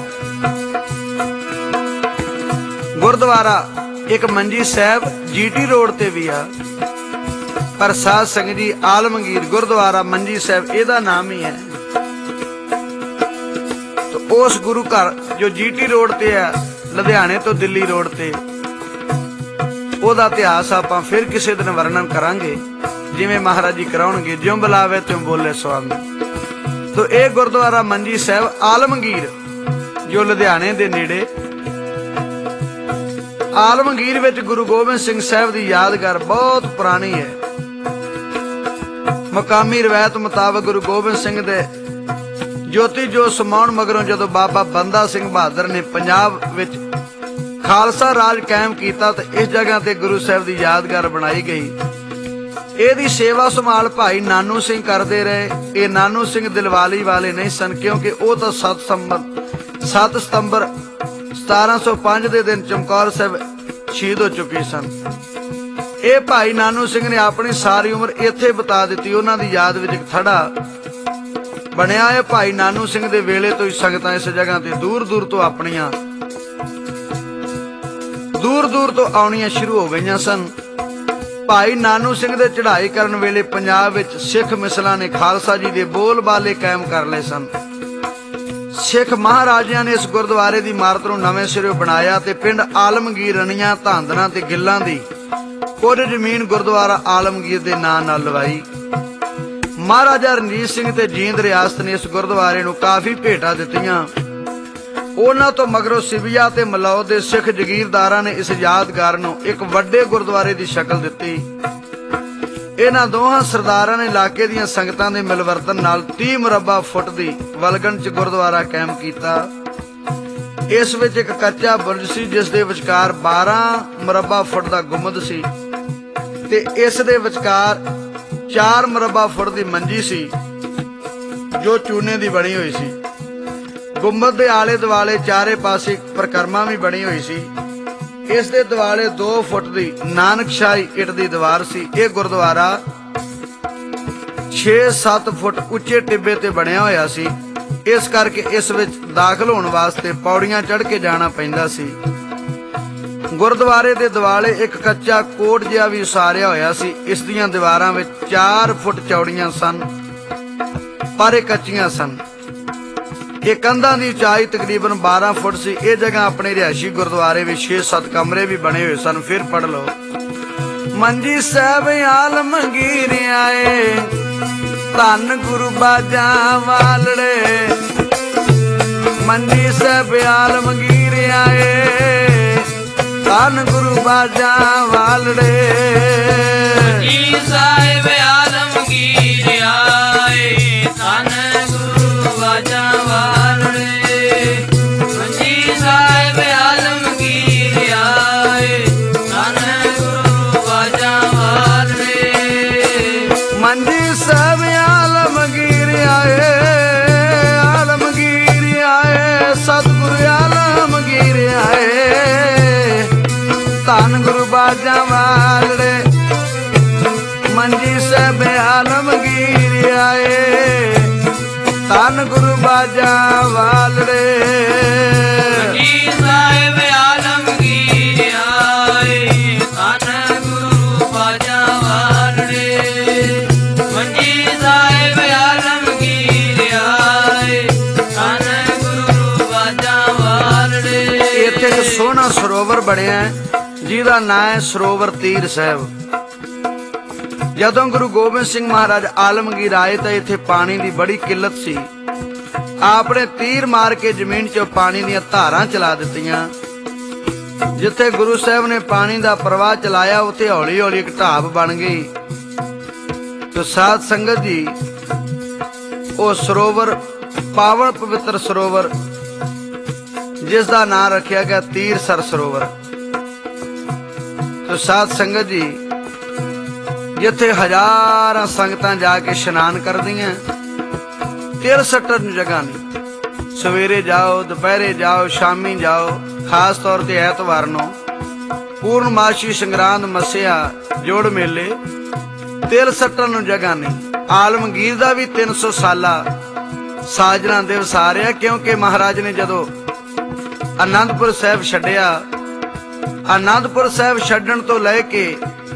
ਗੁਰਦੁਆਰਾ ਇੱਕ ਮੰਜੀ ਸਾਹਿਬ ਜੀਟੀ ਰੋਡ ਤੇ ਵੀ ਆ, ਪਰ ਸਾਧ ਸੰਗਤ ਜੀ ਆਲਮਗੀਰ ਗੁਰਦੁਆਰਾ ਮੰਜੀ ਸਾਹਿਬ ਇਹਦਾ ਨਾਮ ਹੀ ਹੈ। तो ਉਸ ਗੁਰੂ ਘਰ ਜੋ ਜੀਟੀ ਰੋਡ ਤੇ ਆ, ਲੁਧਿਆਣੇ ਤੋਂ ਦਿੱਲੀ ਰੋਡ ਤੇ, ਉਹਦਾ ਇਤਿਹਾਸ ਆਪਾਂ ਫਿਰ ਕਿਸੇ ਦਿਨ ਵਰਣਨ ਕਰਾਂਗੇ, ਜਿਵੇਂ ਮਹਾਰਾਜ ਜੀ ਕਰਾਉਣਗੇ। ਜਿਉਂ ਬੁਲਾਵੇ ਤਿਉਂ ਬੋਲੇ ਸੁਆਮੀ। ਤੋ ਇਹ ਗੁਰਦੁਆਰਾ ਮੰਜੀ ਸਾਹਿਬ ਆਲਮਗੀਰ ਜੋ ਲੁਧਿਆਣੇ ਦੇ ਨੇੜੇ, ਆਲਮਗੀਰ ਵਿੱਚ ਗੁਰੂ ਗੋਬਿੰਦ ਸਿੰਘ ਸਾਹਿਬ ਦੀ ਯਾਦਗਾਰ ਬਹੁਤ ਪੁਰਾਣੀ ਹੈ। ਮੁਕਾਮੀ ਰਵਾਇਤ ਮੁਤਾਬਕ ਗੁਰੂ ਗੋਬਿੰਦ ਸਿੰਘ ਦੇ ਜੋਤੀ ਜੋ ਸਮਾਉਣ ਮਗਰੋਂ ਜਦੋਂ ਬਾਬਾ ਬੰਦਾ ਸਿੰਘ ਬਹਾਦਰ ਨੇ ਪੰਜਾਬ ਵਿੱਚ ਖਾਲਸਾ ਰਾਜ ਕਾਇਮ ਕੀਤਾ ਤਾਂ ਇਸ ਜਗ੍ਹਾ ਤੇ ਗੁਰੂ ਸਾਹਿਬ ਦੀ ਯਾਦਗਾਰ ਬਣਾਈ ਗਈ। ਇਹਦੀ ਸੇਵਾ ਸੰਭਾਲ ਭਾਈ ਨਾਨੂ ਸਿੰਘ ਕਰਦੇ ਰਹੇ। ਇਹ ਨਾਨੂ ਸਿੰਘ ਦਿਲਵਾਲੀ ਵਾਲੇ ਨਹੀਂ ਸਨ, ਕਿਉਂਕਿ ਉਹ ਤਾਂ 7 ਸਤੰਬਰ 1705 ਦੇ ਦਿਨ ਚਮਕੌਰ ਸਾਹਿਬ ਸ਼ਹੀਦ ਹੋ ਚੁੱਕੇ ਸਨ। ਇਹ ਭਾਈ ਨਾਨੂ ਸਿੰਘ ਨੇ ਆਪਣੀ ਸਾਰੀ ਉਮਰ ਇੱਥੇ ਬਿਤਾ ਦਿੱਤੀ। ਉਹਨਾਂ ਦੀ ਯਾਦ ਵਿੱਚ ਇੱਕ ਥੜਾ ਬਣਿਆ ਹੈ। ਭਾਈ ਨਾਨੂ ਸਿੰਘ ਦੇ ਵੇਲੇ ਤੋਂ ਹੀ ਸੰਗਤਾਂ ਇਸ ਜਗ੍ਹਾ ਤੇ ਦੂਰ ਦੂਰ ਤੋਂ ਆਉਣੀਆਂ ਸ਼ੁਰੂ ਹੋ ਗਈਆਂ ਸਨ। ਭਾਈ ਨਾਨੂ ਸਿੰਘ ਦੇ ਚੜ੍ਹਾਈ ਕਰਨ ਵੇਲੇ ਪੰਜਾਬ ਵਿੱਚ ਸਿੱਖ ਮਿਸਲਾਂ ਨੇ ਖਾਲਸਾ ਜੀ ਦੇ ਬੋਲਬਾਲੇ ਕਾਇਮ ਕਰ ਲਏ ਸਨ। ਸਿੱਖ ਮਹਾਰਾਜਿਆਂ ਨੇ ਇਸ ਗੁਰਦੁਆਰੇ ਦੀ ਇਮਾਰਤ ਨੂੰ ਨਵੇਂ ਸਿਰੋਂ ਬਣਾਇਆ ਤੇ ਪਿੰਡ ਆਲਮਗੀਰ, ਰਣੀਆਂ, ਧਾਂਦਨਾ ਤੇ ਗਿੱਲਾਂ ਦੀ ਕੁਝ ਜ਼ਮੀਨ ਗੁਰਦੁਆਰਾ ਆਲਮਗੀਰ ਦੇ ਨਾਂ ਨਾਲ ਲਵਾਈ। ਮਹਾਰਾਜਾ ਰਣਜੀਤ ਸਿੰਘ ਤੇ ਜੀਂਦ ਰਿਆਸਤ ਨੇ ਇਸ ਗੁਰਦੁਆਰੇ ਨੂੰ ਕਾਫੀ ਭੇਟਾਂ ਦਿੱਤੀਆਂ। ਉਹਨਾਂ ਤੋਂ ਮਗਰੋਂ ਸਿਵੀਆ ਤੇ ਮਲੌਦ ਦੇ ਸਿੱਖ ਜਗੀਰਦਾਰਾਂ ਨੇ ਇਸ ਯਾਦਗਾਰ ਨੂੰ ਇੱਕ ਵੱਡੇ ਗੁਰਦੁਆਰੇ ਦੀ ਸ਼ਕਲ ਦਿੱਤੀ। ਇਹਨਾਂ ਦੋਹਾਂ ਸਰਦਾਰਾਂ ਨੇ ਇਲਾਕੇ ਦੀਆਂ ਸੰਗਤਾਂ ਦੇ ਮਿਲਵਰਤਨ ਨਾਲ 30 ਮੁਰੱਬਾ ਫੁੱਟ ਦੀ ਵਲਗਣ ਚ ਗੁਰਦੁਆਰਾ ਕਾਇਮ ਕੀਤਾ। ਇਸ ਵਿੱਚ ਇੱਕ ਕੱਚਾ ਬੁਰਜ ਸੀ ਜਿਸ ਦੇ ਵਿਚਕਾਰ 12 ਮੁਰੱਬਾ ਫੁੱਟ ਦਾ ਗੁੰਮਦ ਸੀ ਤੇ ਇਸ ਦੇ ਵਿਚਕਾਰ 4 ਮੁਰੱਬਾ ਫੁੱਟ ਦੀ ਮੰਜੀ ਸੀ ਜੋ ਚੂਨੇ ਦੀ ਬਣੀ ਹੋਈ ਸੀ। ਗੁੰਮਦ ਦੇ ਆਲੇ ਦੁਆਲੇ ਚਾਰੇ ਪਾਸੇ ਪ੍ਰਕਰਮਾ ਵੀ ਬਣੀ ਹੋਈ ਸੀ। ਇਸ ਦੇ ਦੁਆਲੇ 2 ਫੁੱਟ ਦੀ ਨਾਨਕਸ਼ਾਹੀ ਇੱਟ ਦੀ ਦੀਵਾਰ ਸੀ। ਇਹ ਗੁਰਦੁਆਰਾ 6-7 ਫੁੱਟ ਉੱਚੇ ਟਿੱਬੇ ਤੇ ਬਣਿਆ ਹੋਇਆ ਸੀ। ਇਸ ਕਰਕੇ ਇਸ ਵਿੱਚ ਦਾਖਲ ਹੋਣ ਵਾਸਤੇ ਪੌੜੀਆਂ ਚੜ੍ਹ ਕੇ ਜਾਣਾ ਪੈਂਦਾ ਸੀ। ਗੁਰਦੁਆਰੇ ਦੇ ਦੁਆਲੇ ਇੱਕ ਕੱਚਾ ਕੋਟ ਜਿਹਾ ਵੀ ਉਸਾਰਿਆ ਹੋਇਆ ਸੀ। ਇਸ ਦੀਆਂ ਦੀਵਾਰਾਂ ਵਿੱਚ 4 ਫੁੱਟ ਚੌੜੀਆਂ ਸਨ ਪਰ ਇਹ ਕੱਚੀਆਂ ਸਨ। ਇਹ ਕੰਧਾਂ ਦੀ ਉਚਾਈ ਤਕਰੀਬਨ 12 ਫੁੱਟ ਸੀ। ਇਹ ਜਗ੍ਹਾ ਆਪਣੇ ਰਿਹਾਇਸ਼ੀ ਗੁਰਦੁਆਰੇ ਵਿੱਚ 6-7 ਕਮਰੇ ਵੀ ਬਣੇ ਹੋਏ ਸਨ। ਫਿਰ ਪੜ੍ਹ ਲਓ। ਮੰਜੀ ਸਾਹਿਬ ਆਲਮਗੀਰ ਆਏ, ਧੰਨ ਗੁਰੂ ਬਾਜਾਂ ਵਾਲੜੇ। ਮੰਜੀ ਸਾਹਿਬ ਆਲਮਗੀਰ ਆਏ, ਧੰਨ ਗੁਰੂ ਬਾਜਾਂ ਵਾਲੜੇ। ਮੰਜੀ ਸਾਹਿਬ ਆਲਮਗੀਰ ਆਏ, ਧੰਨ ਗੁਰੂ ਬਾਜਾਂ ਵਾਲੜੇ। ਮੰਜੀ ਸਾਹਿਬ ਆਲਮਗੀਰ ਆਏ, ਧੰਨ ਗੁਰੂ ਬਾਜਾਂ ਵਾਲੜੇ। ਮੰਜੀ ਸਾਹਿਬ ਆਲਮਗੀਰ ਆਏ, ਆਲਮਗੀਰ ਆਏ, ਸਤਿਗੁਰੂ ਆਲਮਗੀਰ ਆਏ, ਧੰਨ ਗੁਰੂ ਬਾਜਾਂ ਵਾਲੜੇ। ਮੰਜੀ ਸਾਹਿਬ ਆਲਮਗੀਰ ਆਏ, ਧੰਨ ਗੁਰੂ ਬਾਜਾਂ ਵਾਲੜੇ। ਮੰਜੀ ਸਾਹਿਬ ਆਲਮਗੀਰ ਆਏ, ਧੰਨ ਗੁਰੂ ਬਾਜਾਂ ਵਾਲੜੇ। ਮੰਜੀ ਸਾਹਿਬ ਆਲਮਗੀਰ ਆਏ, ਧੰਨ ਗੁਰੂ ਬਾਜਾਂ ਵਾਲੜੇ। ਇੱਥੇ ਇੱਕ ਸੋਹਣਾ ਸਰੋਵਰ ਬਣਿਆ ਜਿਹਦਾ ਨਾਂ ਹੈ ਸਰੋਵਰ ਤੀਰ ਸਾਹਿਬ। ਜਦੋਂ ਗੁਰੂ ਗੋਬਿੰਦ ਸਿੰਘ ਮਹਾਰਾਜ ਆਲਮਗੀਰ ਆਏ ਤਾਂ ਇੱਥੇ ਪਾਣੀ ਦੀ ਬੜੀ ਕਿੱਲਤ ਸੀ। ਆਪਨੇ ਤੀਰ ਮਾਰ ਕੇ ਜ਼ਮੀਨ 'ਚੋਂ ਪਾਣੀ ਦੀਆਂ ਧਾਰਾਂ ਚਲਾ ਦਿੱਤੀਆਂ। ਜਿੱਥੇ ਗੁਰੂ ਸਾਹਿਬ ਨੇ ਪਾਣੀ ਦਾ ਪ੍ਰਵਾਹ ਚਲਾਇਆ ਉੱਥੇ ਹੌਲੀ ਹੌਲੀ ਇੱਕ ਢਾਬ ਬਣ ਗਈ। ਤੇ ਸਾਧ ਸੰਗਤ ਜੀ, ਉਹ ਸਰੋਵਰ ਪਾਵਨ ਪਵਿੱਤਰ ਸਰੋਵਰ ਜਿਸ ਦਾ ਨਾਂ ਰੱਖਿਆ ਗਿਆ ਤੀਰਸਰ ਸਰੋਵਰ। ਤੇ ਸਾਧ ਸੰਗਤ ਜੀ, ਜਿੱਥੇ ਹਜ਼ਾਰਾਂ ਸੰਗਤਾਂ ਜਾ ਕੇ ਇਸ਼ਨਾਨ ਕਰਦੀਆਂ, ਤਿਲ ਸੱਟਣ ਨੂੰ ਜਗ੍ਹਾ ਨਹੀਂ। ਸਵੇਰੇ ਜਾਓ, ਦੁਪਹਿਰੇ ਜਾਓ, ਸ਼ਾਮੀ ਜਾਓ, ਖਾਸ ਤੌਰ ਤੇ ਐਤਵਾਰ ਨੂੰ ਪੂਰਨਮਾਸ਼ੀ, ਸੰਗਰਾਂਦ, ਮੱਸਿਆ, ਜੋੜ ਮੇਲੇ, ਤਿਲ ਸੱਟਣ ਨੂੰ ਜਗ੍ਹਾ ਨਹੀਂ। ਆਲਮਗੀਰ ਦਾ ਵੀ 300 ਸਾਲਾ ਸਾਜਣਾ ਦਿਵਸ ਆ ਰਿਹਾ, ਕਿਉਂਕਿ ਮਹਾਰਾਜ ਨੇ ਜਦੋਂ ਆਨੰਦਪੁਰ ਸਾਹਿਬ ਛੱਡਿਆ, ਆਨੰਦਪੁਰ ਸਾਹਿਬ ਛੱਡਣ ਤੋਂ ਲੈ ਕੇ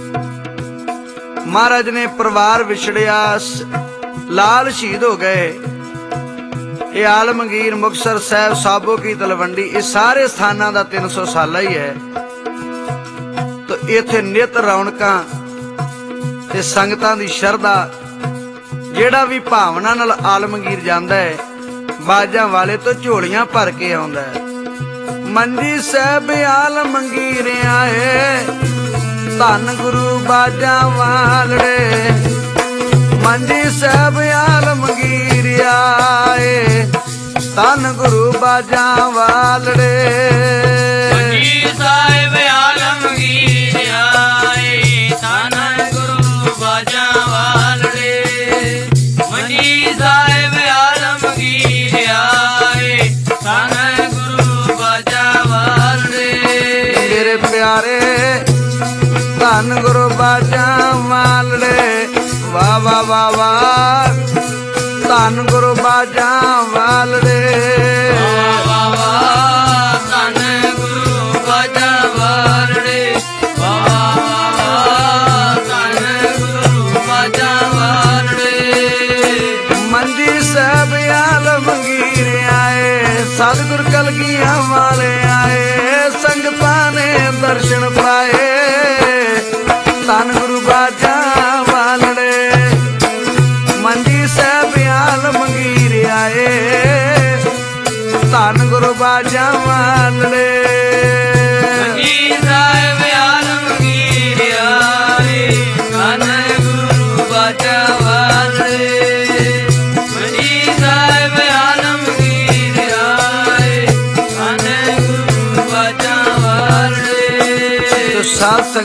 ਮਹਾਰਾਜ ਨੇ ਪਰਿਵਾਰ ਵਿਛੜਿਆ, ਲਾਲ ਸ਼ਹੀਦ ਹੋ ਗਏ। ਇਹ ਆਲਮਗੀਰ, ਮੁਕਤਸਰ ਸਾਹਿਬ, ਸਾਬੋ ਕੀ ਤਲਵੰਡੀ, ਇਹ ਸਾਰੇ ਸਥਾਨਾਂ ਦਾ 300 ਸਾਲਾ ਹੀ ਹੈ। ਤਾਂ ਇੱਥੇ ਨਿਤ ਰੌਣਕਾਂ ਤੇ ਸੰਗਤਾਂ ਦੀ ਸ਼ਰਧਾ। ਜਿਹੜਾ ਵੀ ਭਾਵਨਾ ਨਾਲ ਆਲਮਗੀਰ ਜਾਂਦਾ ਹੈ, ਬਾਜਾਂ ਵਾਲੇ ਤੋਂ ਝੋਲੀਆਂ ਭਰ ਕੇ ਆਉਂਦਾ ਹੈ। ਮੰਜੀ ਸਾਹਿਬ ਆਲਮਗੀਰ ਆਏ, ਧੰਨ ਗੁਰੂ ਬਾਜਾਂ ਵਾਲੜੇ। ਮੰਜੀ ਸਾਹਿਬ ਆਲਮਗੀਰ ਆਏ, ਧੰਨ ਗੁਰੂ ਬਾਜਾਂ ਵਾਲੜੇ। ਮੰਜੀ ਸਾਹਿਬ ਆਲਮਗੀਰ ਆਏ, ਧੰਨ ਗੁਰੂ ਬਾਜਾਂ ਵਾਲੜੇ। ਮੰਜੀ ਸਾਹਿਬ ਆਲਮਗੀਰ ਆਏ, ਧੰਨ ਗੁਰੂ ਬਾਜਾਂ ਵਾਲੜੇ। ਮੇਰੇ ਪਿਆਰੇ ਧੰਨ ਗੁਰੂ ਬਾਜਾਂ ਵਾਲੜੇ, ਵਾਹ ਵਾਹ ਵਾਹ ਵਾਹ, ਧੰਨ ਗੁਰੂ ਬਾਜਾਂ ਵਾਲੜੇ। ਵਾਹ ਵਾਹ, ਧੰਨ ਗੁਰੂ ਬਾਜਾਂ ਵਾਲੜੇ। ਵਾਹ ਵਾਹ, ਧੰਨ ਗੁਰੂ ਬਾਜਾਂ ਵਾਲੜੇ। ਮੰਜੀ ਸਾਹਿਬ ਆਲਮਗੀਰ ਆਏ, ਸਤਿਗੁਰ ਕਲਗੀਆਂ ਵਾਲੇ ਆਏ, ਸੰਗਤਾਂ ਨੇ ਦਰਸ਼ਨ ਪਾਏ, ਧੰਨ ਗੁਰੂ ਬਾਜਾਂ ਵਾਲੜੇ। ਮੰਜੀ ਸਾਹਿਬ ਆਲਮਗੀਰ ਆਏ, ਧੰਨ ਗੁਰੂ ਬਾਜਾਂ ਵਾਲੜੇ। ਮੰਜੀ ਸਾਹਿਬ ਆਲਮਗੀਰ ਆਏ, ਧੰਨ ਗੁਰੂ ਬਾਜਾਂ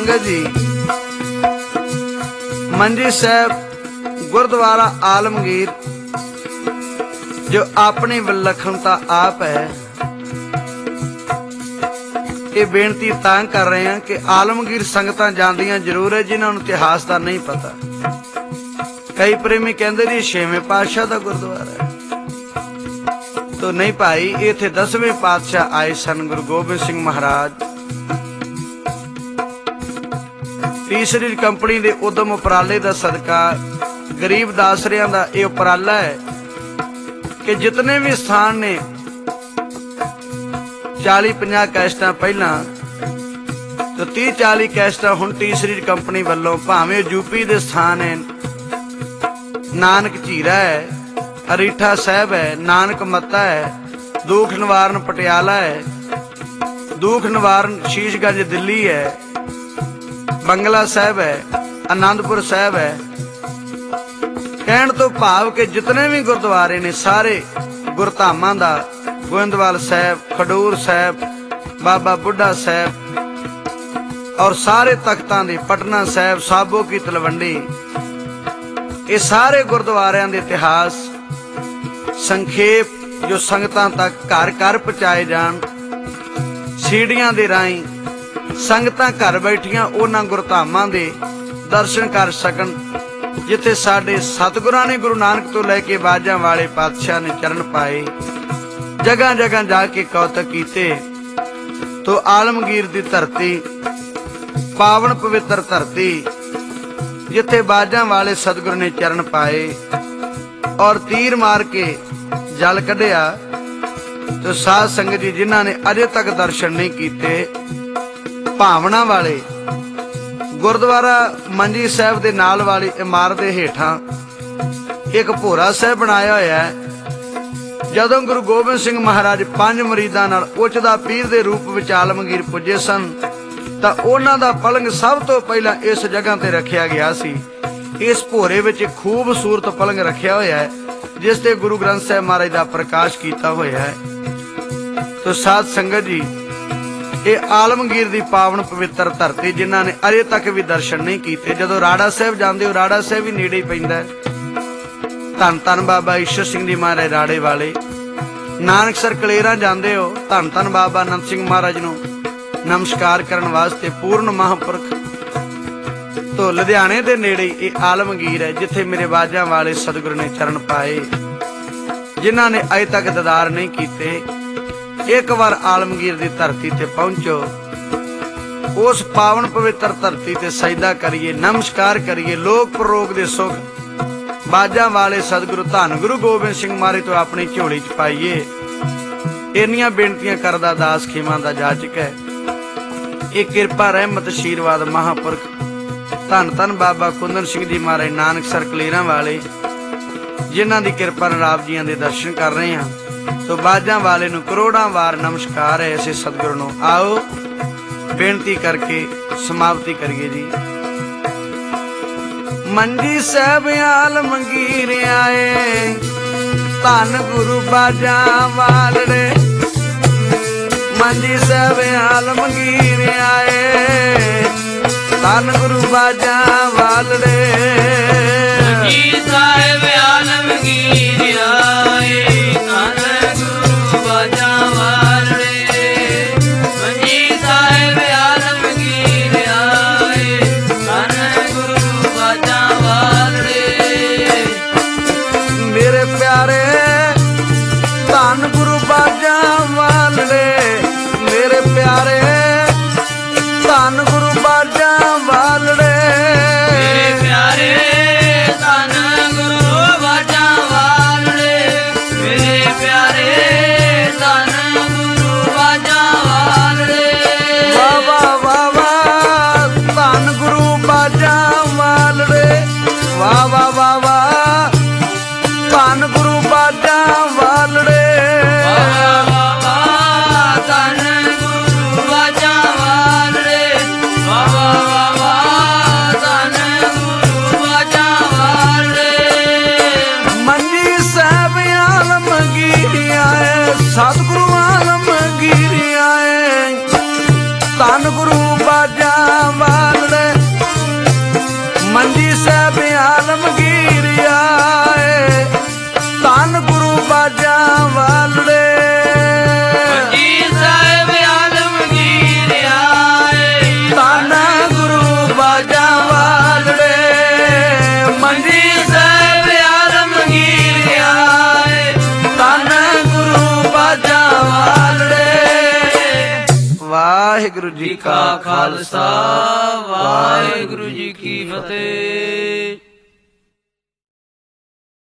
संगत जी, मंजी साहब गुरुद्वारा आलमगीर जो अपनी विलखणता आप है, ये बेनती तां कर रहे हैं कि आलमगीर संगतां जांदियां जरूर है जिन्होंने इतिहास का नहीं पता। कई प्रेमी कहते जी 6वें पातशाह का गुरुद्वारा है, तो नहीं भाई, इत्थे 10वें पातशाह आए सन गुरु गोबिंद सिंह महाराज। तीसरी कंपनी के उदम उपराले का सदका गरीब दासरियां का यह उपराला है कि जितने भी स्थान ने 40-50 कैसटा पहला तो 30-40 कैसटा हुण तीसरी कंपनी वालों, भावें यूपी के स्थान है, नानक झीरा है, अरीठा साहब है, नानक मत्ता है, दुख निवारण पटियाला है, दुख निवारण शीशगंज दिल्ली है, बंगला साहब है, आनंदपुर साहब है। कहण तो भाव के जितने भी गुरुद्वारे ने सारे गुरधामां दा, गोविंदवाल साहब, खडूर साहब, बाबा बुढ़ा साहब और सारे तख्तां दे, पटना साहब, साबो की तलवंडी, ये सारे गुरुद्वारियां दे इतिहास संखेप जो संगतां तक घर घर पहुंचाए जान, सीढ़ियां दे राहीं संगतां घर बैठियां उन्हां गुरधामां दे दर्शन कर सकन जिथे साडे सतगुरां ने गुरु नानक तो लैके बाजां वाले पातशाह ने चरण पाए, जगह जगह जाके कौतक कीते। तो आलमगीर दी धरती, पावन पवित्र धरती, जिथे बाजां वाले सतगुरु ने चरण पाए और तीर मार के जल कढ़िया। तो साध संगत जी जिन्हां ने अजे तक दर्शन नहीं कीते, भावना वाले गुरुद्वारा मंजी साहब दे नाल वाली इमारत दे हेठां एक भोरा साहब बनाया होया है। जदों गुरु गोबिंद सिंह महाराज 5 मरीदां नाल उचदा पीर दे रूप विच आलमगीर पुजे सन, तां उन्हां दा पलंग सब तो पहला इस जगह ते रखिया गया सी। इस भोरे विच खूबसूरत पलंग रखिया होया है जिस ते गुरु ग्रंथ साहिब महाराज दा प्रकाश कीता होया है। तो साध संगत जी, ये आलमगीर दी पावन पवित्र धरती जिन्हां ने अजे तक भी दर्शन नहीं कीते। जदों राड़ा साहब जांदे हो, राड़ा साहब भी नेड़े ही पैंदा है। धन धन बाबा ईश्वर सिंह जी महाराज राड़े वाले, नानकसर कलेरा जांदे हो, धन धन बाबा आनंद सिंह महाराज नूं नमस्कार करन वास्ते पूर्ण महापुरख। तो लुधियाने दे नेड़े ये आलमगीर है जिथे मेरे बाजां वाले सतगुरु ने चरण पाए, जिन्हां ने अजे तक दीदार नहीं कीते। एक बार आलमगीर दी धरती ते पहुंचो, उस पावन पवित्र धरती ते सजदा करिए, नमस्कार करिए। लोक परोग दे सुख बाजां वाले सतगुरु धन गुरु गोबिंद सिंह महाराज तो अपनी झोली च पाइए। इन्नियां बेनतियां करदा दास खेमां दा जाचक है। ये किरपा रहमत आशीर्वाद महापुरख धन धन बाबा कुंदन सिंह जी महाराज नानकसर कलेरां वाले, जिन्हां दी किरपा नाल आप जियां दे दर्शन कर रहे हैं। तो बाजां वाले नूं करोड़ां वार नमस्कार है ऐसे सतगुरु नूं। आओ बेनती करके समाप्ति करिए जी। मंजी साहब आलमगीर आए, धन गुरु बाजां वाले, मंजी साहब आलमगीर आए, धन गुरु बाजां वाले। मंजी साहब आलमगीर आए, धन गुरु बाजां वाले। मंजी साहब आलमगीर आए, धन गुरु बाजां वाले। मेरे प्यारे धन गुरु बाजां वाले, मेरे प्यारे धन गुरु बाजां वाले। मेरे प्यारे धन गुरु बाजां वाले, मेरे प्यारे धन गुरु बाजां वाले। वाह वाह वाह धन गुरु बाजां वाले, वाह वाह वाह वाह धन गुरु बाजां वाले। सतगुरु आलमगीर आए, धन गुरु बाजां वाले। ਵਾਹਿਗੁਰੂ ਜੀ ਜੀ ਕਾ ਖਾਲਸਾ ਵਾਹਿਗੁਰੂ ਜੀ ਕੀ ਫਤਿਹ।